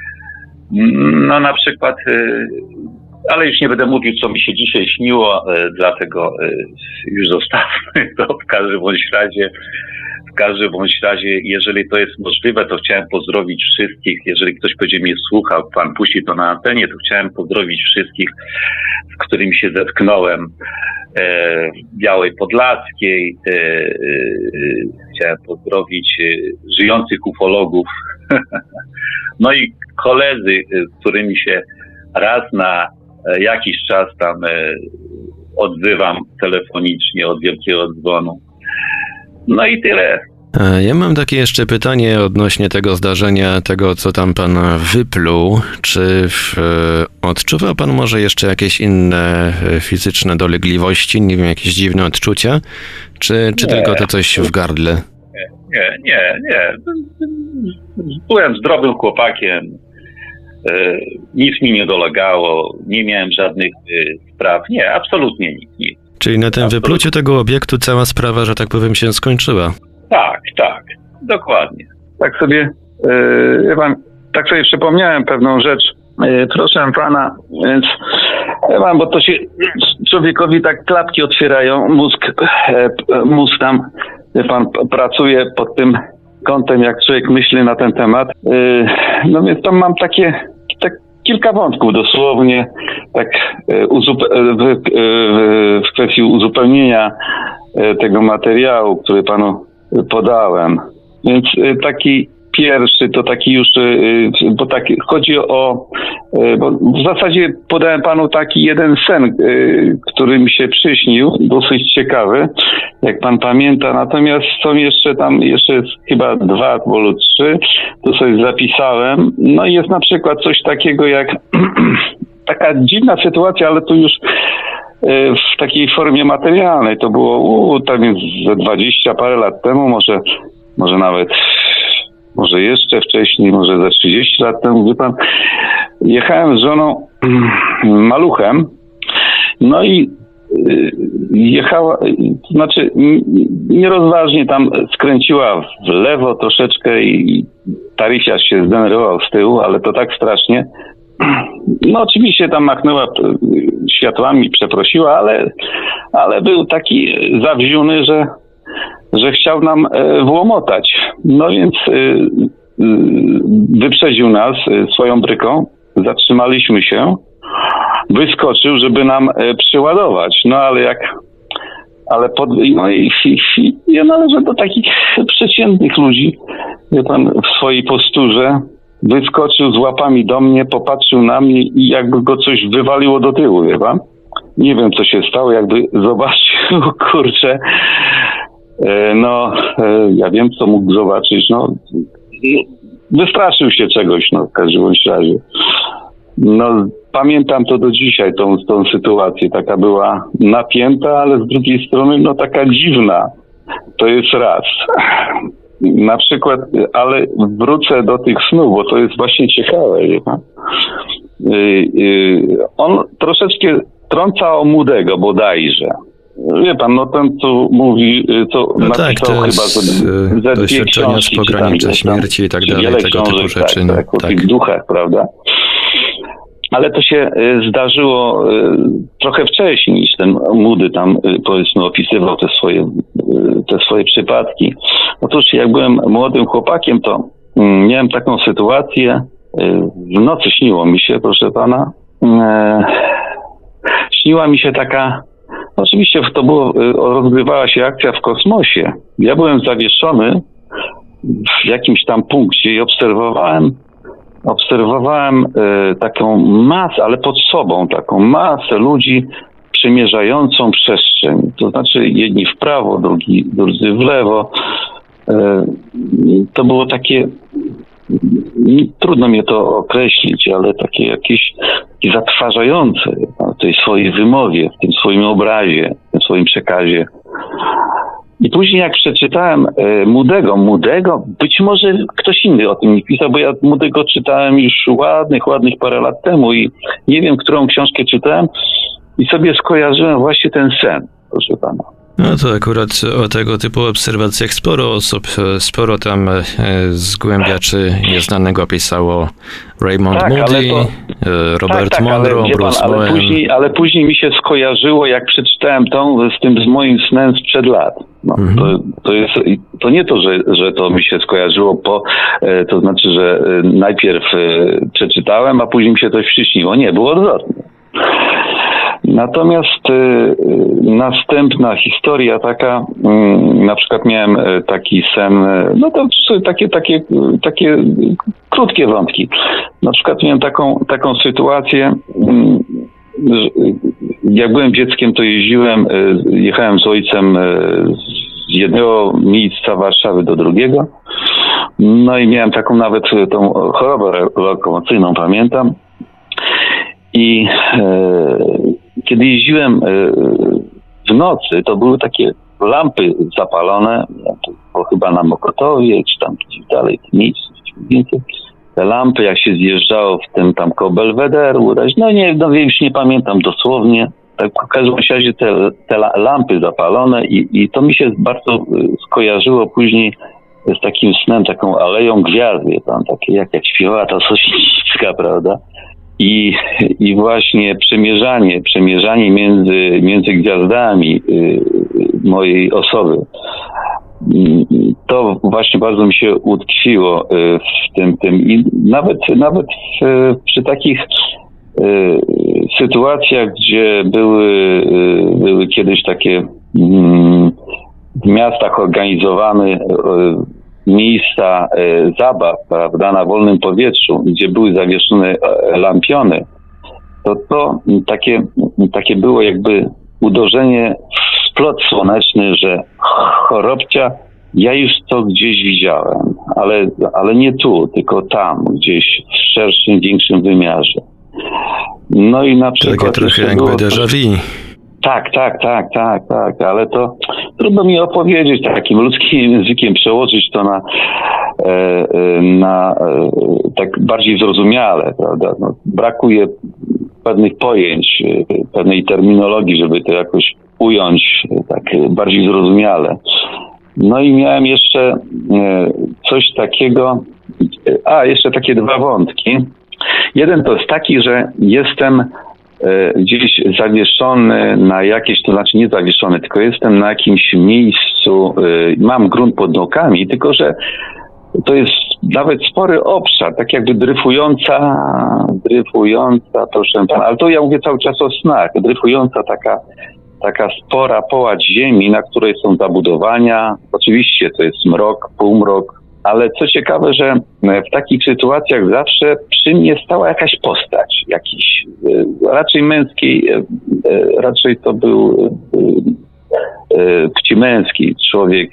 No na przykład, ale już nie będę mówił, co mi się dzisiaj śniło, dlatego już zostawmy to w każdym bądź razie. W każdym bądź razie, jeżeli to jest możliwe, to chciałem pozdrowić wszystkich. Jeżeli ktoś będzie mnie słuchał, pan puści to na antenie, to chciałem pozdrowić wszystkich, z którymi się zetknąłem w Białej Podlaskiej. Chciałem pozdrowić żyjących ufologów. No i koledzy, z którymi się raz na jakiś czas tam odzywam telefonicznie od Wielkiego Dzwonu. No i tyle. Ja mam takie jeszcze pytanie odnośnie tego zdarzenia, tego co tam pan wypluł. Czy w, odczuwał pan może jeszcze jakieś inne fizyczne dolegliwości, nie wiem, jakieś dziwne odczucia? Czy, czy tylko to coś w gardle? Nie, nie, nie. Byłem zdrowym chłopakiem. Nic mi nie dolegało. Nie miałem żadnych spraw. Nie, absolutnie nic. nic. Czyli na tym absolutnie. Wypluciu tego obiektu cała sprawa, że tak powiem, się skończyła? Tak, tak. Dokładnie. Tak sobie, yy, pan, tak sobie przypomniałem pewną rzecz. Yy, proszę pana, więc pan, bo to się człowiekowi tak klapki otwierają, mózg, e, mózg tam, wie pan, pracuje pod tym kątem, jak człowiek myśli na ten temat. Yy, no więc tam mam takie, tak kilka wątków dosłownie, tak uzupe- w, w, w kwestii uzupełnienia tego materiału, który panu podałem. Więc taki pierwszy to taki już, bo tak chodzi o, bo w zasadzie podałem panu taki jeden sen, który mi się przyśnił, dosyć ciekawy, jak pan pamięta. Natomiast są jeszcze tam, jeszcze jest chyba dwa albo trzy, to sobie zapisałem. No i jest na przykład coś takiego jak taka dziwna sytuacja, ale tu już w takiej formie materialnej. To było u, tam jest ze dwadzieścia parę lat temu, może, może nawet może jeszcze wcześniej, może ze trzydzieści lat temu, wie pan, jechałem z żoną maluchem, no i jechała, to znaczy nierozważnie tam skręciła w lewo troszeczkę i taryfiarz się zdenerwował z tyłu, ale to tak strasznie. No oczywiście tam machnęła światłami, przeprosiła, ale, ale był taki zawziony, że, że chciał nam włamotać. No więc wyprzedził nas swoją bryką, zatrzymaliśmy się, wyskoczył, żeby nam przyładować. No ale jak, ale pod, no i, i ja należę do takich przeciętnych ludzi, wie pan, w swojej posturze. Wyskoczył z łapami do mnie, popatrzył na mnie i jakby go coś wywaliło do tyłu, wie pan? Nie wiem, co się stało, jakby zobaczył, kurczę. No, ja wiem, co mógł zobaczyć, no. Wystraszył się czegoś, no, w każdym razie. No, pamiętam to do dzisiaj, tą, tą sytuację. Taka była napięta, ale z drugiej strony, no, taka dziwna. To jest raz. Na przykład, ale wrócę do tych snów, bo to jest właśnie ciekawe, wie pan. Yy, yy, on troszeczkę trąca o Moodego bodajże. wie pan, no ten, co mówi, to No napisał tak, to chyba jest ze, ze dwie doświadczenia z książki, pogranicza tam, śmierci i tak dalej, wiele tego typu książek, rzeczy. Tak, no, tak, o tak. tych duchach, prawda? Ale to się y, zdarzyło y, trochę wcześniej niż ten Moody tam y, powiedzmy opisywał te swoje, y, te swoje przypadki. Otóż jak byłem młodym chłopakiem, to y, miałem taką sytuację, y, w nocy śniło mi się, proszę pana, y, śniła mi się taka, oczywiście to było, y, rozgrywała się akcja w kosmosie. Ja byłem zawieszony w jakimś tam punkcie i obserwowałem Obserwowałem y, taką masę, ale pod sobą, taką masę ludzi przemierzającą przestrzeń. To znaczy jedni w prawo, drugi, drudzy w lewo. Y, to było takie, trudno mnie to określić, ale takie jakieś takie zatrważające w tej swojej wymowie, w tym swoim obrazie, w tym swoim przekazie. I później jak przeczytałem e, Moodego, Moodego, być może ktoś inny o tym nie pisał, bo ja Moodego czytałem już ładnych, ładnych parę lat temu i nie wiem, którą książkę czytałem i sobie skojarzyłem właśnie ten sen, proszę pana. No to akurat o tego typu obserwacjach sporo osób, sporo tam e, zgłębiaczy nieznanego pisało. Raymond Tak, Moody, ale to- e, Robert tak, tak, Monroe, ale, wie Bruce pan, ale, Bowen. później, ale później mi się skojarzyło, jak przeczytałem tą z tym z moim snem sprzed lat. No, Mhm. to, to, jest, to nie to, że, że to mi się skojarzyło po, e, to znaczy, że e, najpierw e, przeczytałem, a później mi się coś przyśniło. Nie, było odwrotnie. Natomiast y, y, następna historia taka, y, na przykład miałem y, taki sen, y, no to są takie, takie, y, takie y, krótkie wątki. Na przykład miałem taką, taką sytuację, y, że, y, jak byłem dzieckiem, to jeździłem, y, jechałem z ojcem y, z jednego miejsca Warszawy do drugiego. No i miałem taką nawet y, tą chorobę re- lokomocyjną, pamiętam. I e, kiedy jeździłem e, w nocy, to były takie lampy zapalone, to było chyba na Mokotowie, czy tam gdzieś dalej, w miejscu, gdzieś więcej. Te lampy, jak się zjeżdżało w tym tam koło Belwederu, no nie, no już nie pamiętam dosłownie. Tak w każdym razie te, te la- lampy zapalone i, i to mi się bardzo e, skojarzyło później z takim snem, taką aleją gwiazd, wie pan, takie jak, jak śpiewała ta Sośnicka, prawda? I, I właśnie przemierzanie, przemierzanie między, między gwiazdami y, mojej osoby. Y, to właśnie bardzo mi się utkwiło y, w tym, tym. I nawet, nawet w, przy takich y, sytuacjach, gdzie były, y, były kiedyś takie y, w miastach organizowane y, miejsca e, zabaw, prawda, na wolnym powietrzu, gdzie były zawieszone e, lampiony, to to takie, takie było jakby uderzenie w splot słoneczny, że chorobcia, ja już to gdzieś widziałem, ale, ale nie tu, tylko tam, gdzieś w szerszym, większym wymiarze. No i na przykład... Takie trochę jakby déjà vu. Tak, tak, tak, tak, tak, ale to trudno mi opowiedzieć takim ludzkim językiem, przełożyć to na, e, na e, tak bardziej zrozumiale, prawda? No, brakuje pewnych pojęć, pewnej terminologii, żeby to jakoś ująć tak bardziej zrozumiale. No i miałem jeszcze e, coś takiego, a jeszcze takie dwa wątki. Jeden to jest taki, że jestem gdzieś zawieszony na jakieś, to znaczy nie zawieszony, tylko jestem na jakimś miejscu, mam grunt pod nogami, tylko że to jest nawet spory obszar, tak jakby dryfująca, dryfująca, proszę pana, ale to ja mówię cały czas o snach, dryfująca taka, taka spora połać ziemi, na której są zabudowania, oczywiście to jest mrok, półmrok, ale co ciekawe, że w takich sytuacjach zawsze przy mnie stała jakaś postać, jakiś raczej męskiej, raczej to był płci męskiej, człowiek,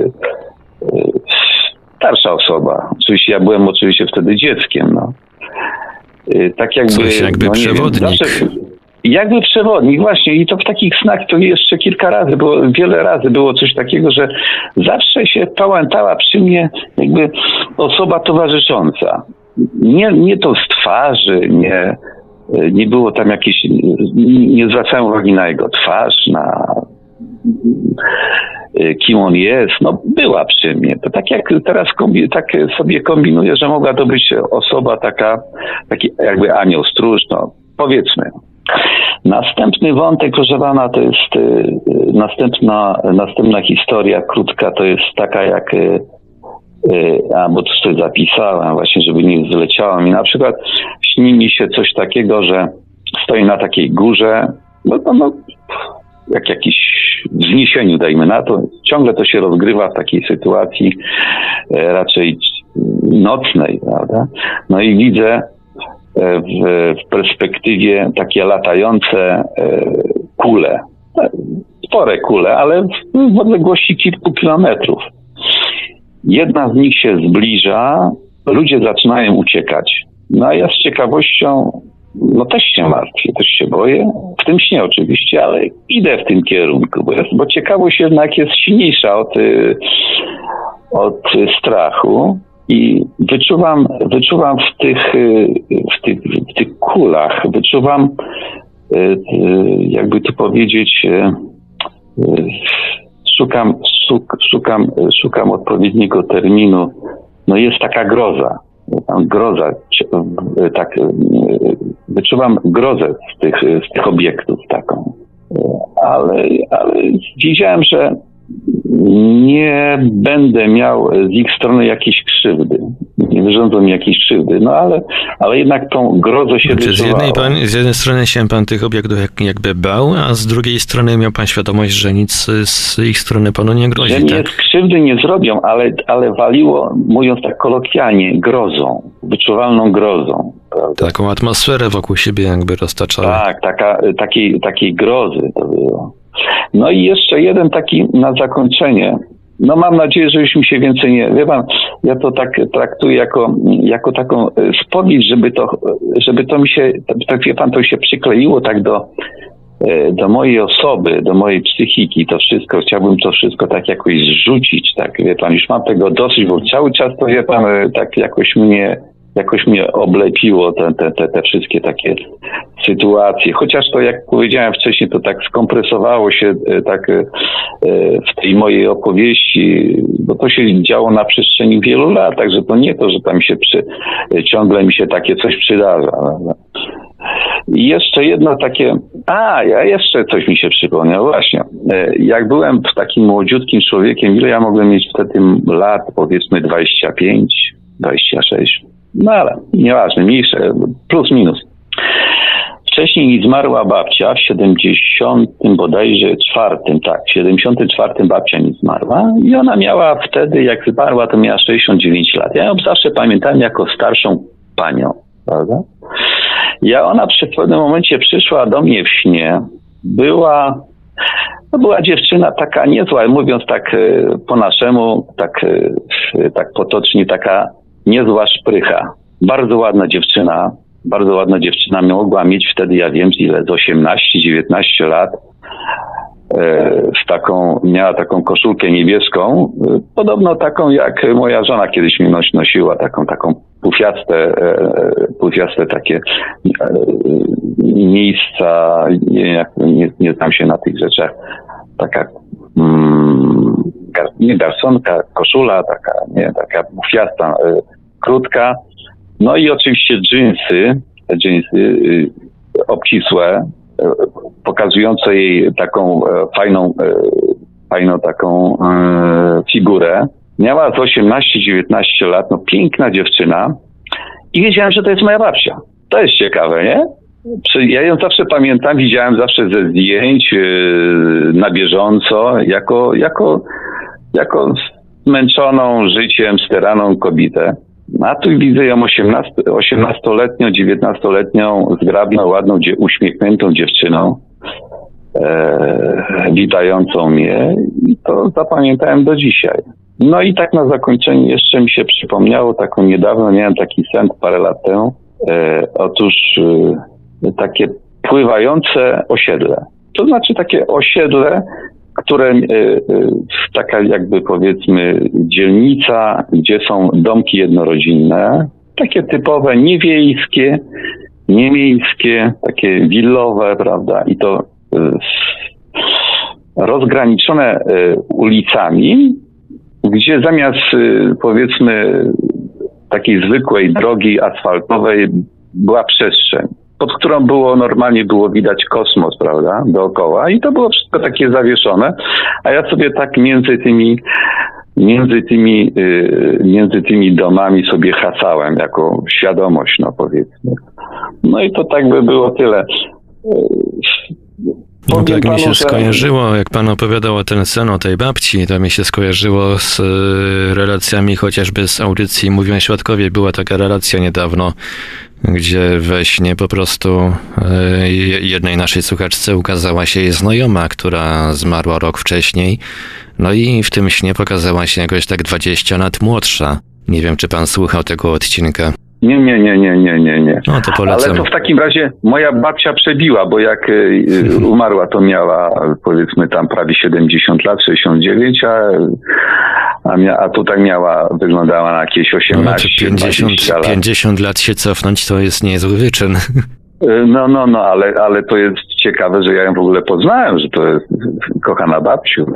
starsza osoba. Oczywiście ja byłem oczywiście wtedy dzieckiem, no. Tak jakby... Coś jakby no, nie przewodnik. Wiem, zawsze, jakby przewodnik, właśnie. I to w takich snach to jeszcze kilka razy było, wiele razy było coś takiego, że zawsze się pałętała przy mnie jakby osoba towarzysząca. Nie, nie to z twarzy, nie, nie było tam jakieś, nie zwracałem uwagi na jego twarz, na, kim on jest, no była przy mnie. To tak jak teraz kombi- tak sobie kombinuję, że mogła to być osoba taka, taki jakby anioł stróż, no powiedzmy. Następny wątek, proszę pana, to jest y, następna, następna historia krótka, to jest taka jak, y, y, a bo tu sobie zapisałem właśnie, żeby nie zleciało mi. Na przykład śni mi się coś takiego, że stoi na takiej górze, no, no, no jak jakiś wzniesieniu, dajmy na to, ciągle to się rozgrywa w takiej sytuacji e, raczej nocnej, prawda? No i widzę w, w perspektywie takie latające e, kule, spore kule, ale w, w odległości kilku kilometrów. Jedna z nich się zbliża, ludzie zaczynają uciekać. No a ja z ciekawością no też się martwię, też się boję. W tym śnie oczywiście, ale idę w tym kierunku, bo, jest, bo ciekawość jednak jest silniejsza od, od strachu i wyczuwam, wyczuwam w tych, w tych, w tych kulach, wyczuwam, jakby tu powiedzieć, szukam, szukam, szukam odpowiedniego terminu. No jest taka groza. Groza, tak, wyczuwam grozę z tych, z tych obiektów taką, ale, ale wiedziałem, że nie będę miał z ich strony jakiejś krzywdy, nie wyrządzą mi jakiejś krzywdy, no ale, ale jednak tą grozę się znaczy, wyczuwało. Z jednej, pan, z jednej strony się pan tych obiektów jak, jakby bał, a z drugiej strony miał pan świadomość, że nic z ich strony panu nie grozi, że tak? nie krzywdy nie zrobią, ale, ale waliło, mówiąc tak kolokwialnie, grozą, wyczuwalną grozą. Prawda? Taką atmosferę wokół siebie jakby roztaczały. Tak, taka, takiej, takiej grozy to było. No i jeszcze jeden taki na zakończenie. No mam nadzieję, że już mi się więcej nie... Wie pan, ja to tak traktuję jako, jako taką spowiedź, żeby to, żeby to mi się, tak wie pan, to się przykleiło tak do, do mojej osoby, do mojej psychiki, to wszystko, chciałbym to wszystko tak jakoś zrzucić, tak, wie pan, już mam tego dosyć, bo cały czas to, wie pan, tak jakoś mnie... jakoś mnie oblepiło te, te, te, te wszystkie takie sytuacje. Chociaż to, jak powiedziałem wcześniej, to tak skompresowało się tak w tej mojej opowieści, bo to się działo na przestrzeni wielu lat, także to nie to, że tam się przy, ciągle mi się takie coś przydarza. I jeszcze jedno takie, a ja jeszcze coś mi się przypomniało, właśnie. Jak byłem takim młodziutkim człowiekiem, ile ja mogłem mieć wtedy lat, powiedzmy dwadzieścia pięć, dwadzieścia sześć. No ale nieważne, mniejsze, plus minus. Wcześniej mi zmarła babcia w siedemdziesiątym bodajże czwartym, tak, w siedemdziesiątym czwartym babcia mi zmarła i ona miała wtedy, jak zmarła, to miała sześćdziesiąt dziewięć lat. Ja ją zawsze pamiętałem jako starszą panią, prawda? Ja ona przy pewnym momencie przyszła do mnie w śnie, była, no była dziewczyna taka niezła, mówiąc tak po naszemu, tak, tak potocznie, taka niezła szprycha. Bardzo ładna dziewczyna, bardzo ładna dziewczyna mogła mieć wtedy, ja wiem, ile, z osiemnaście dziewiętnaście lat. E, z taką, miała taką koszulkę niebieską, e, podobno taką jak moja żona kiedyś mi nos, nosiła, taką, taką pufiaste, e, pufiaste takie e, miejsca, nie, nie, nie znam się na tych rzeczach, taka mm, nie garsonka, koszula, taka, nie, taka pufiasta, e, krótka, no i oczywiście dżinsy, te dżinsy y, obcisłe, y, pokazujące jej taką y, fajną, y, fajną taką y, figurę. Miała z osiemnaście dziewiętnaście lat, no piękna dziewczyna i wiedziałem, że to jest moja babcia. To jest ciekawe, nie? Ja ją zawsze pamiętam, widziałem zawsze ze zdjęć y, na bieżąco, jako, jako, jako zmęczoną życiem, staraną kobietę. A tu widzę ją osiemnastoletnią, dziewiętnastoletnią, zgrabną, ładną, uśmiechniętą dziewczyną, e, witającą mnie i to zapamiętałem do dzisiaj. No i tak na zakończenie jeszcze mi się przypomniało, taką niedawno miałem taki sen parę lat temu, e, otóż e, takie pływające osiedle. To znaczy takie osiedle, które y, y, taka jakby powiedzmy dzielnica, gdzie są domki jednorodzinne, takie typowe, niewiejskie, niemiejskie, takie willowe, prawda, i to y, rozgraniczone ulicami, gdzie zamiast powiedzmy takiej zwykłej drogi asfaltowej była przestrzeń, pod którą było normalnie było widać kosmos, prawda, dookoła i to było wszystko takie zawieszone, a ja sobie tak między tymi między tymi między tymi domami sobie hasałem jako świadomość, no powiedzmy. No i to tak by było tyle. No tak mi się skojarzyło, jak pan opowiadał o ten sen o tej babci, to mi się skojarzyło z relacjami chociażby z audycji Mówią Świadkowie. Była taka relacja niedawno, gdzie we śnie po prostu jednej naszej słuchaczce ukazała się jej znajoma, która zmarła rok wcześniej. No i w tym śnie pokazała się jakoś tak dwadzieścia lat młodsza. Nie wiem, czy pan słuchał tego odcinka. Nie, nie, nie, nie, nie, nie, nie. No to polecam. Ale to w takim razie moja babcia przebiła, bo jak y, umarła, to miała powiedzmy tam prawie siedemdziesiąt lat, sześćdziesiąt dziewięć, a, a, mia, a tutaj miała, wyglądała na jakieś osiemnaście, no pięćdziesiąt lat. pięćdziesiąt lat się cofnąć to jest niezły wyczyn. No, no, no, ale, ale to jest ciekawe, że ja ją w ogóle poznałem, że to jest kochana babciu.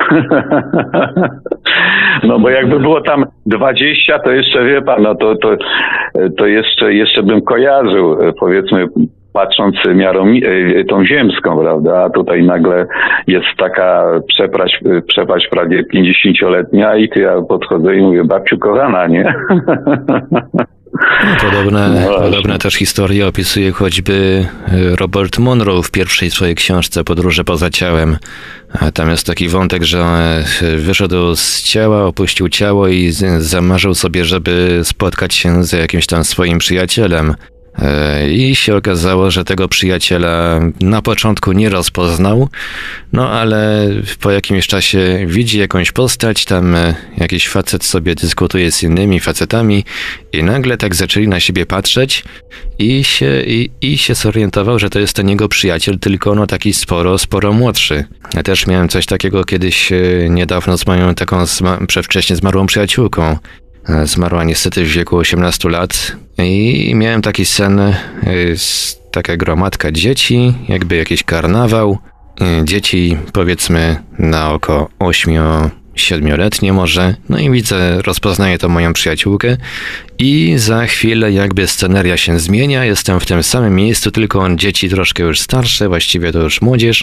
No bo jakby było tam dwadzieścia, to jeszcze wie pan, no to, to, to jeszcze, jeszcze bym kojarzył, powiedzmy, patrząc miarą tą ziemską, prawda, a tutaj nagle jest taka przepaść, przepaść prawie pięćdziesięcioletnia i to ja podchodzę i mówię, babciu kochana, nie? No, podobne, no podobne też historie opisuje choćby Robert Monroe w pierwszej swojej książce Podróże poza ciałem. Tam jest taki wątek, że wyszedł z ciała, opuścił ciało i zamarzył sobie, żeby spotkać się z jakimś tam swoim przyjacielem. I się okazało, że tego przyjaciela na początku nie rozpoznał, no ale po jakimś czasie widzi jakąś postać, tam jakiś facet sobie dyskutuje z innymi facetami i nagle tak zaczęli na siebie patrzeć i się, i, i się zorientował, że to jest ten jego przyjaciel, tylko no taki sporo, sporo młodszy. Ja też miałem coś takiego kiedyś niedawno z moją taką zma- przedwcześnie zmarłą przyjaciółką. Zmarła niestety w wieku osiemnastu lat i miałem taki sen, taka gromadka dzieci, jakby jakiś karnawał. Dzieci powiedzmy na oko ośmio siedmioletnie może. No i widzę, rozpoznaję to moją przyjaciółkę i za chwilę jakby sceneria się zmienia. Jestem w tym samym miejscu, tylko dzieci troszkę już starsze, właściwie to już młodzież.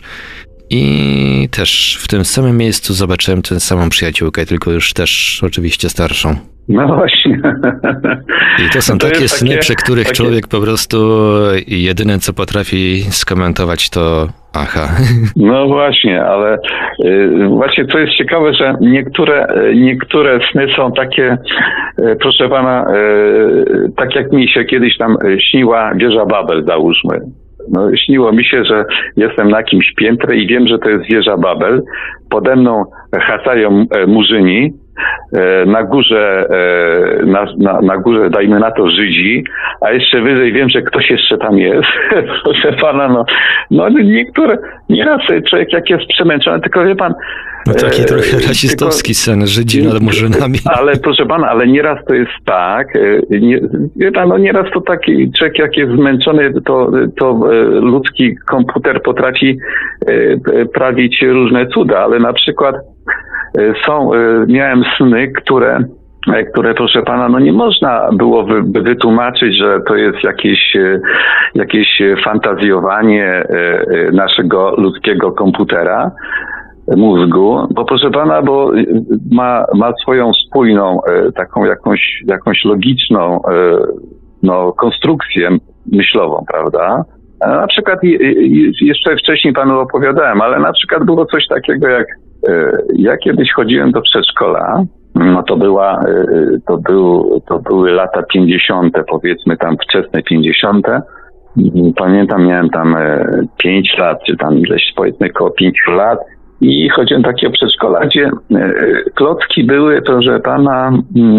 I też w tym samym miejscu zobaczyłem tę samą przyjaciółkę, tylko już też oczywiście starszą. No właśnie. I to są no to takie sny, takie, przy których takie... człowiek po prostu jedyne co potrafi skomentować to aha. No właśnie, ale y, właśnie co jest ciekawe, że niektóre, niektóre sny są takie, y, proszę pana, y, tak jak mi się kiedyś tam śniła wieża Babel, załóżmy. No, śniło mi się, że jestem na jakimś piętrze i wiem, że to jest wieża Babel. Pode mną hasają murzyni. Na górze, na, na, na górze dajmy na to Żydzi, a jeszcze wyżej wiem, że ktoś jeszcze tam jest. Proszę pana, no, no niektóre, nieraz człowiek jak jest przemęczony, tylko wie pan... No taki trochę rasistowski tylko, sen, Żydzi nad murzynami. Ale proszę pana, ale nieraz to jest tak, nie, wie pan, no nieraz to taki człowiek jak jest zmęczony, to, to ludzki komputer potrafi prawić różne cuda, ale na przykład są, miałem sny, które, które proszę pana, no nie można było wy, wytłumaczyć, że to jest jakieś, jakieś fantazjowanie naszego ludzkiego komputera, mózgu, bo proszę pana, bo ma, ma swoją spójną, taką jakąś, jakąś logiczną, no, konstrukcję myślową, prawda? Na przykład, jeszcze wcześniej panu opowiadałem, ale na przykład było coś takiego jak, ja kiedyś chodziłem do przedszkola, no to była, to był, to były lata pięćdziesiąte, powiedzmy tam wczesne pięćdziesiąte. Pamiętam, miałem tam pięć lat, czy tam ileś, powiedzmy koło pięciu lat i chodziłem do takiego przedszkola, gdzie klocki były, proszę pana,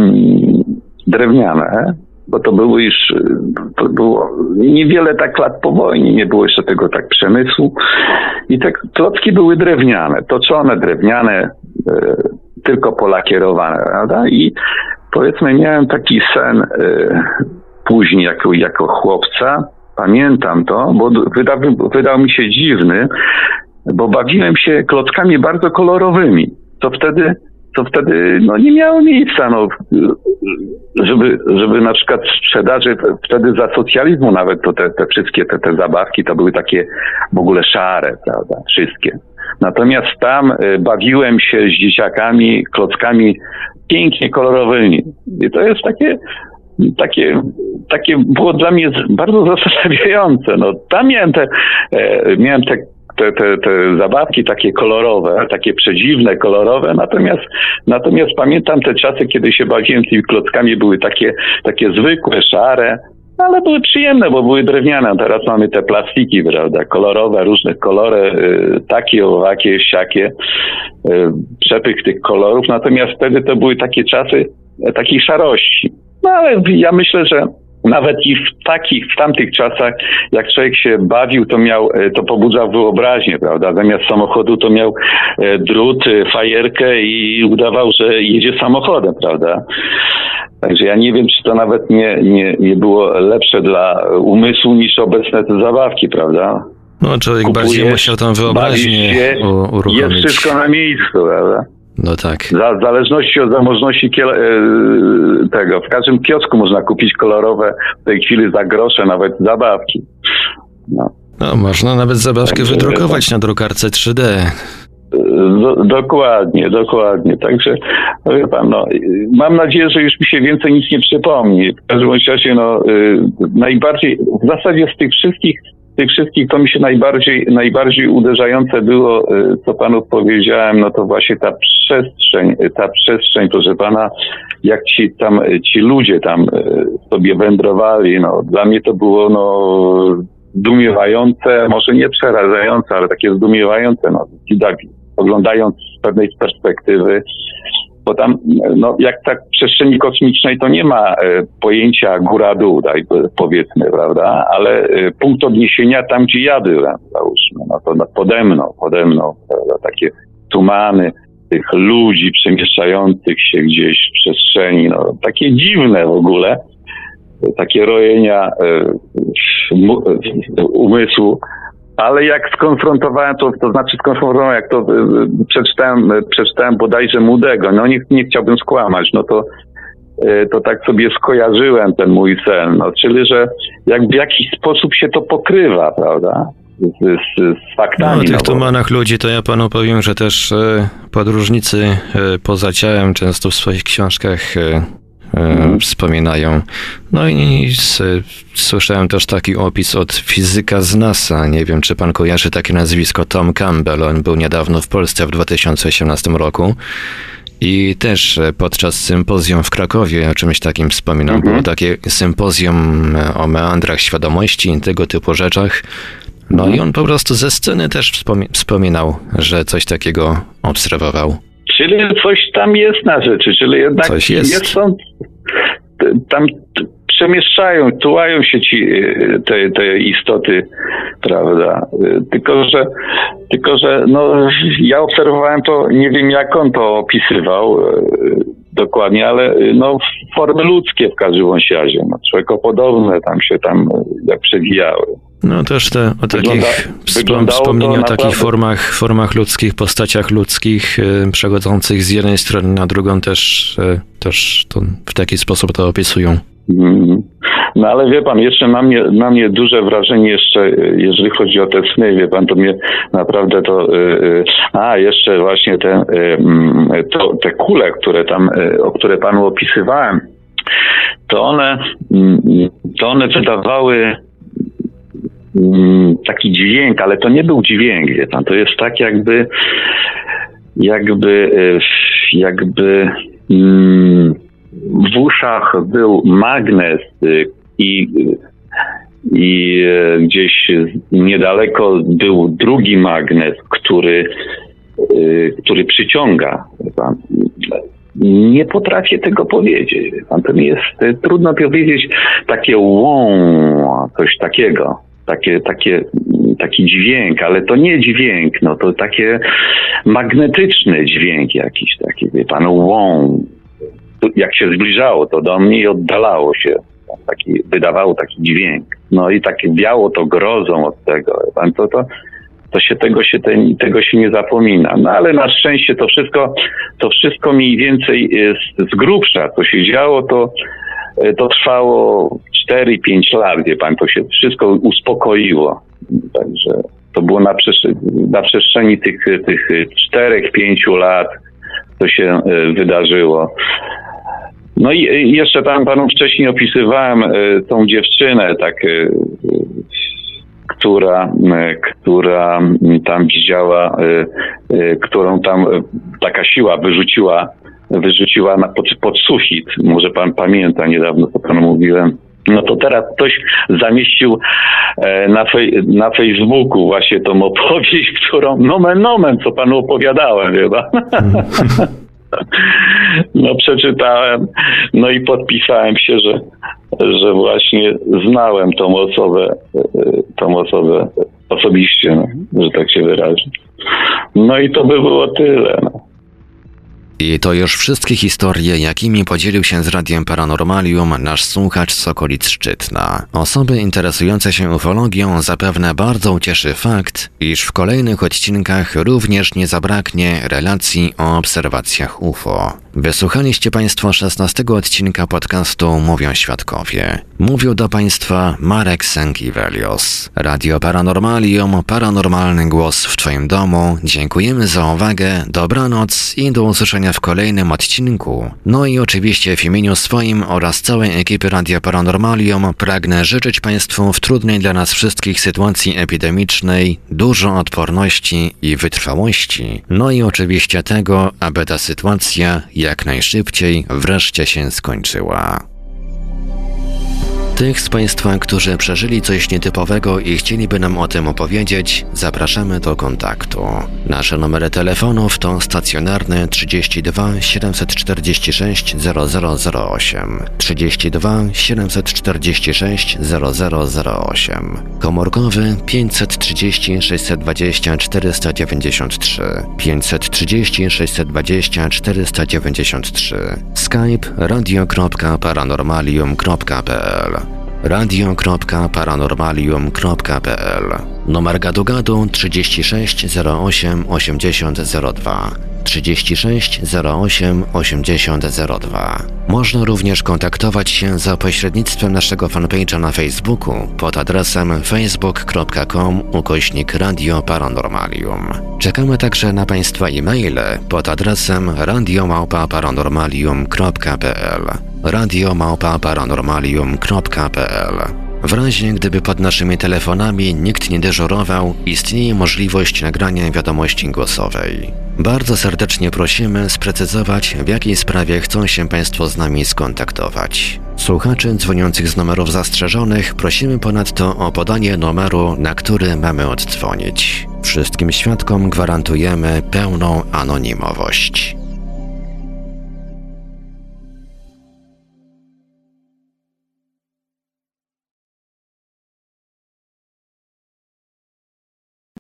drewniane, bo to były już, to było niewiele tak lat po wojnie, nie było jeszcze tego tak przemysłu i te klocki były drewniane, toczone, drewniane, e, tylko polakierowane, prawda? I powiedzmy miałem taki sen e, później jako, jako chłopca, pamiętam to, bo wydał, wydał mi się dziwny, bo bawiłem się klockami bardzo kolorowymi, to wtedy, to wtedy no, nie miało miejsca, no, żeby, żeby na przykład w sprzedaży, wtedy za socjalizmu nawet to te, te wszystkie te, te zabawki to były takie w ogóle szare, prawda, wszystkie. Natomiast tam y, bawiłem się z dzieciakami klockami pięknie kolorowymi. I to jest takie, takie, takie było dla mnie bardzo zastanawiające. No, tam miałem te, e, miałem te, te, te, te zabawki takie kolorowe, takie przedziwne, kolorowe, natomiast, natomiast pamiętam te czasy, kiedy się bawiłem tymi klockami, były takie, takie zwykłe, szare, ale były przyjemne, bo były drewniane. Teraz mamy te plastiki, prawda, kolorowe, różnych kolory, y, takie, owakie, siakie, y, przepych tych kolorów, natomiast wtedy to były takie czasy y, takiej szarości. No ale ja myślę, że nawet i w takich, w tamtych czasach, jak człowiek się bawił, to miał, to pobudzał wyobraźnię, prawda? Zamiast samochodu to miał drut, fajerkę i udawał, że jedzie samochodem, prawda? Także ja nie wiem, czy to nawet nie, nie, nie było lepsze dla umysłu niż obecne te zabawki, prawda? No człowiek Kupujesz, bardziej musiał tam wyobraźnię się, uruchomić. Jest wszystko na miejscu, prawda? No tak. Za, w zależności od zamożności kiel, e, tego. W każdym kiosku można kupić kolorowe w tej chwili za grosze, nawet zabawki. No, no można nawet zabawkę Także, wydrukować na drukarce trzy D. Do, dokładnie, dokładnie. Także, wie pan, no, mam nadzieję, że już mi się więcej nic nie przypomni. W każdym razie, no, y, najbardziej, w zasadzie z tych wszystkich tych wszystkich to mi się najbardziej, najbardziej uderzające było, co panu powiedziałem, no to właśnie ta przestrzeń, ta przestrzeń, proszę pana, jak ci tam, ci ludzie tam sobie wędrowali, no dla mnie to było, no, zdumiewające, może nie przerażające, ale takie zdumiewające, no, oglądając z pewnej perspektywy, bo tam, no, jak tak w przestrzeni kosmicznej to nie ma e, pojęcia góra-dół, tak, powiedzmy, prawda, ale e, punkt odniesienia tam, gdzie ja byłem, załóżmy, no to no, pode mną, pode mną, prawda, takie tumany tych ludzi przemieszczających się gdzieś w przestrzeni, no, takie dziwne w ogóle, takie rojenia e, umysłu. Ale jak skonfrontowałem to, to znaczy skonfrontowałem, jak to y, przeczytałem, y, przeczytałem bodajże Moodego, no nie, nie chciałbym skłamać, no to, y, to tak sobie skojarzyłem ten mój sen, no, czyli że jak w jakiś sposób się to pokrywa, prawda, z, z, z faktami. No o tych no, bo... tumanach ludzi to ja panu powiem, że też y, podróżnicy y, poza ciałem często w swoich książkach y, Hmm. wspominają. No i z, słyszałem też taki opis od fizyka z NASA. Nie wiem, czy pan kojarzy takie nazwisko, Tom Campbell. On był niedawno w Polsce w dwa tysiące osiemnastym roku i też podczas sympozjum w Krakowie o czymś takim wspominał. Hmm. Było takie sympozjum o meandrach świadomości i tego typu rzeczach. No hmm. i on po prostu ze sceny też wspomi- wspominał, że coś takiego obserwował. Czyli coś tam jest na rzeczy, czyli jednak coś jest. jest są, tam przemieszczają, tułają się ci te, te istoty, prawda? Tylko, że tylko, że no, ja obserwowałem to, nie wiem jak on to opisywał dokładnie, ale no formy ludzkie w każdym razie, no, człowiekopodobne tam się tam jak przewijały. No też te, o takich Wygląda, wspomnienia o takich formach, formach ludzkich, postaciach ludzkich y, przechodzących z jednej strony na drugą też, y, też to w taki sposób to opisują. Mm. No ale wie pan, jeszcze na mnie, na mnie duże wrażenie jeszcze, jeżeli chodzi o te sny, wie pan, to mnie naprawdę to, yy, a jeszcze właśnie te, yy, to, te kule, które tam, yy, o które panu opisywałem, to one, yy, to one wydawały taki dźwięk, ale to nie był dźwięk, wie pan, to jest tak jakby jakby jakby w uszach był magnes i, i gdzieś niedaleko był drugi magnes, który który przyciąga, wie pan. Nie potrafię tego powiedzieć, wie pan, to mi jest trudno powiedzieć, takie łą, coś takiego. Takie, takie, taki dźwięk, ale to nie dźwięk, no to takie magnetyczny dźwięk jakiś taki, wie pan, łą. Jak się zbliżało to do mnie i oddalało się, taki, wydawało taki dźwięk. No i tak biało to grozą od tego, wie pan, to, to, to się tego się, te, tego się nie zapomina. No ale na szczęście to wszystko, to wszystko mniej więcej z, z grubsza, co się działo, to, to trwało cztery pięć lat, wie pan, to się wszystko uspokoiło. Także to było na, przestrzeni, na przestrzeni tych, tych czterech pięciu lat, to się wydarzyło. No i jeszcze tam panu wcześniej opisywałem tą dziewczynę, tak, która, która tam widziała, którą tam taka siła wyrzuciła, wyrzuciła na, pod, pod sufit. Może pan pamięta, niedawno to panu mówiłem. No to teraz ktoś zamieścił na, fej, na Facebooku właśnie tą opowieść, którą nomen nomen, co panu opowiadałem chyba. No przeczytałem, no i podpisałem się, że, że właśnie znałem tą osobę, tą osobę osobiście, no, że tak się wyrażę. No i to by było tyle. No. I to już wszystkie historie, jakimi podzielił się z Radiem Paranormalium nasz słuchacz z okolic Szczytna. Osoby interesujące się ufologią zapewne bardzo ucieszy fakt, iż w kolejnych odcinkach również nie zabraknie relacji o obserwacjach U F O. Wysłuchaliście Państwo szesnastego odcinka podcastu Mówią Świadkowie. Mówił do Państwa Marek Sękiewelios. Radio Paranormalium, paranormalny głos w Twoim domu. Dziękujemy za uwagę, dobranoc i do usłyszenia w kolejnym odcinku. No i oczywiście w imieniu swoim oraz całej ekipy Radia Paranormalium pragnę życzyć Państwu w trudnej dla nas wszystkich sytuacji epidemicznej dużo odporności i wytrwałości. No i oczywiście tego, aby ta sytuacja jak najszybciej wreszcie się skończyła. Tych z Państwa, którzy przeżyli coś nietypowego i chcieliby nam o tym opowiedzieć, zapraszamy do kontaktu. Nasze numery telefonów to stacjonarny trzydzieści dwa siedemset czterdzieści sześć zero zero zero osiem, trzydzieści dwa siedemset czterdzieści sześć zero zero zero osiem, komórkowy pięćset trzydzieści sześćset dwadzieścia czterysta dziewięćdziesiąt trzy, pięćset trzydzieści sześćset dwadzieścia czterysta dziewięćdziesiąt trzy, Skype radio kropka paranormalium kropka p l, radio kropka paranormalium kropka p l, numer gadu-gadu trzydzieści sześć zero osiem osiemdziesiąt zero dwa, trzydzieści sześć zero osiem osiemdziesiąt zero dwa. Można również kontaktować się za pośrednictwem naszego fanpage'a na Facebooku pod adresem facebook kropka com ukośnik Radio Paranormalium. Czekamy także na Państwa e-maile pod adresem radio małpa paranormalium kropka p l, radio małpa paranormalium kropka p l. W razie gdyby pod naszymi telefonami nikt nie dyżurował, istnieje możliwość nagrania wiadomości głosowej. Bardzo serdecznie prosimy sprecyzować, w jakiej sprawie chcą się Państwo z nami skontaktować. Słuchaczy dzwoniących z numerów zastrzeżonych prosimy ponadto o podanie numeru, na który mamy oddzwonić. Wszystkim świadkom gwarantujemy pełną anonimowość.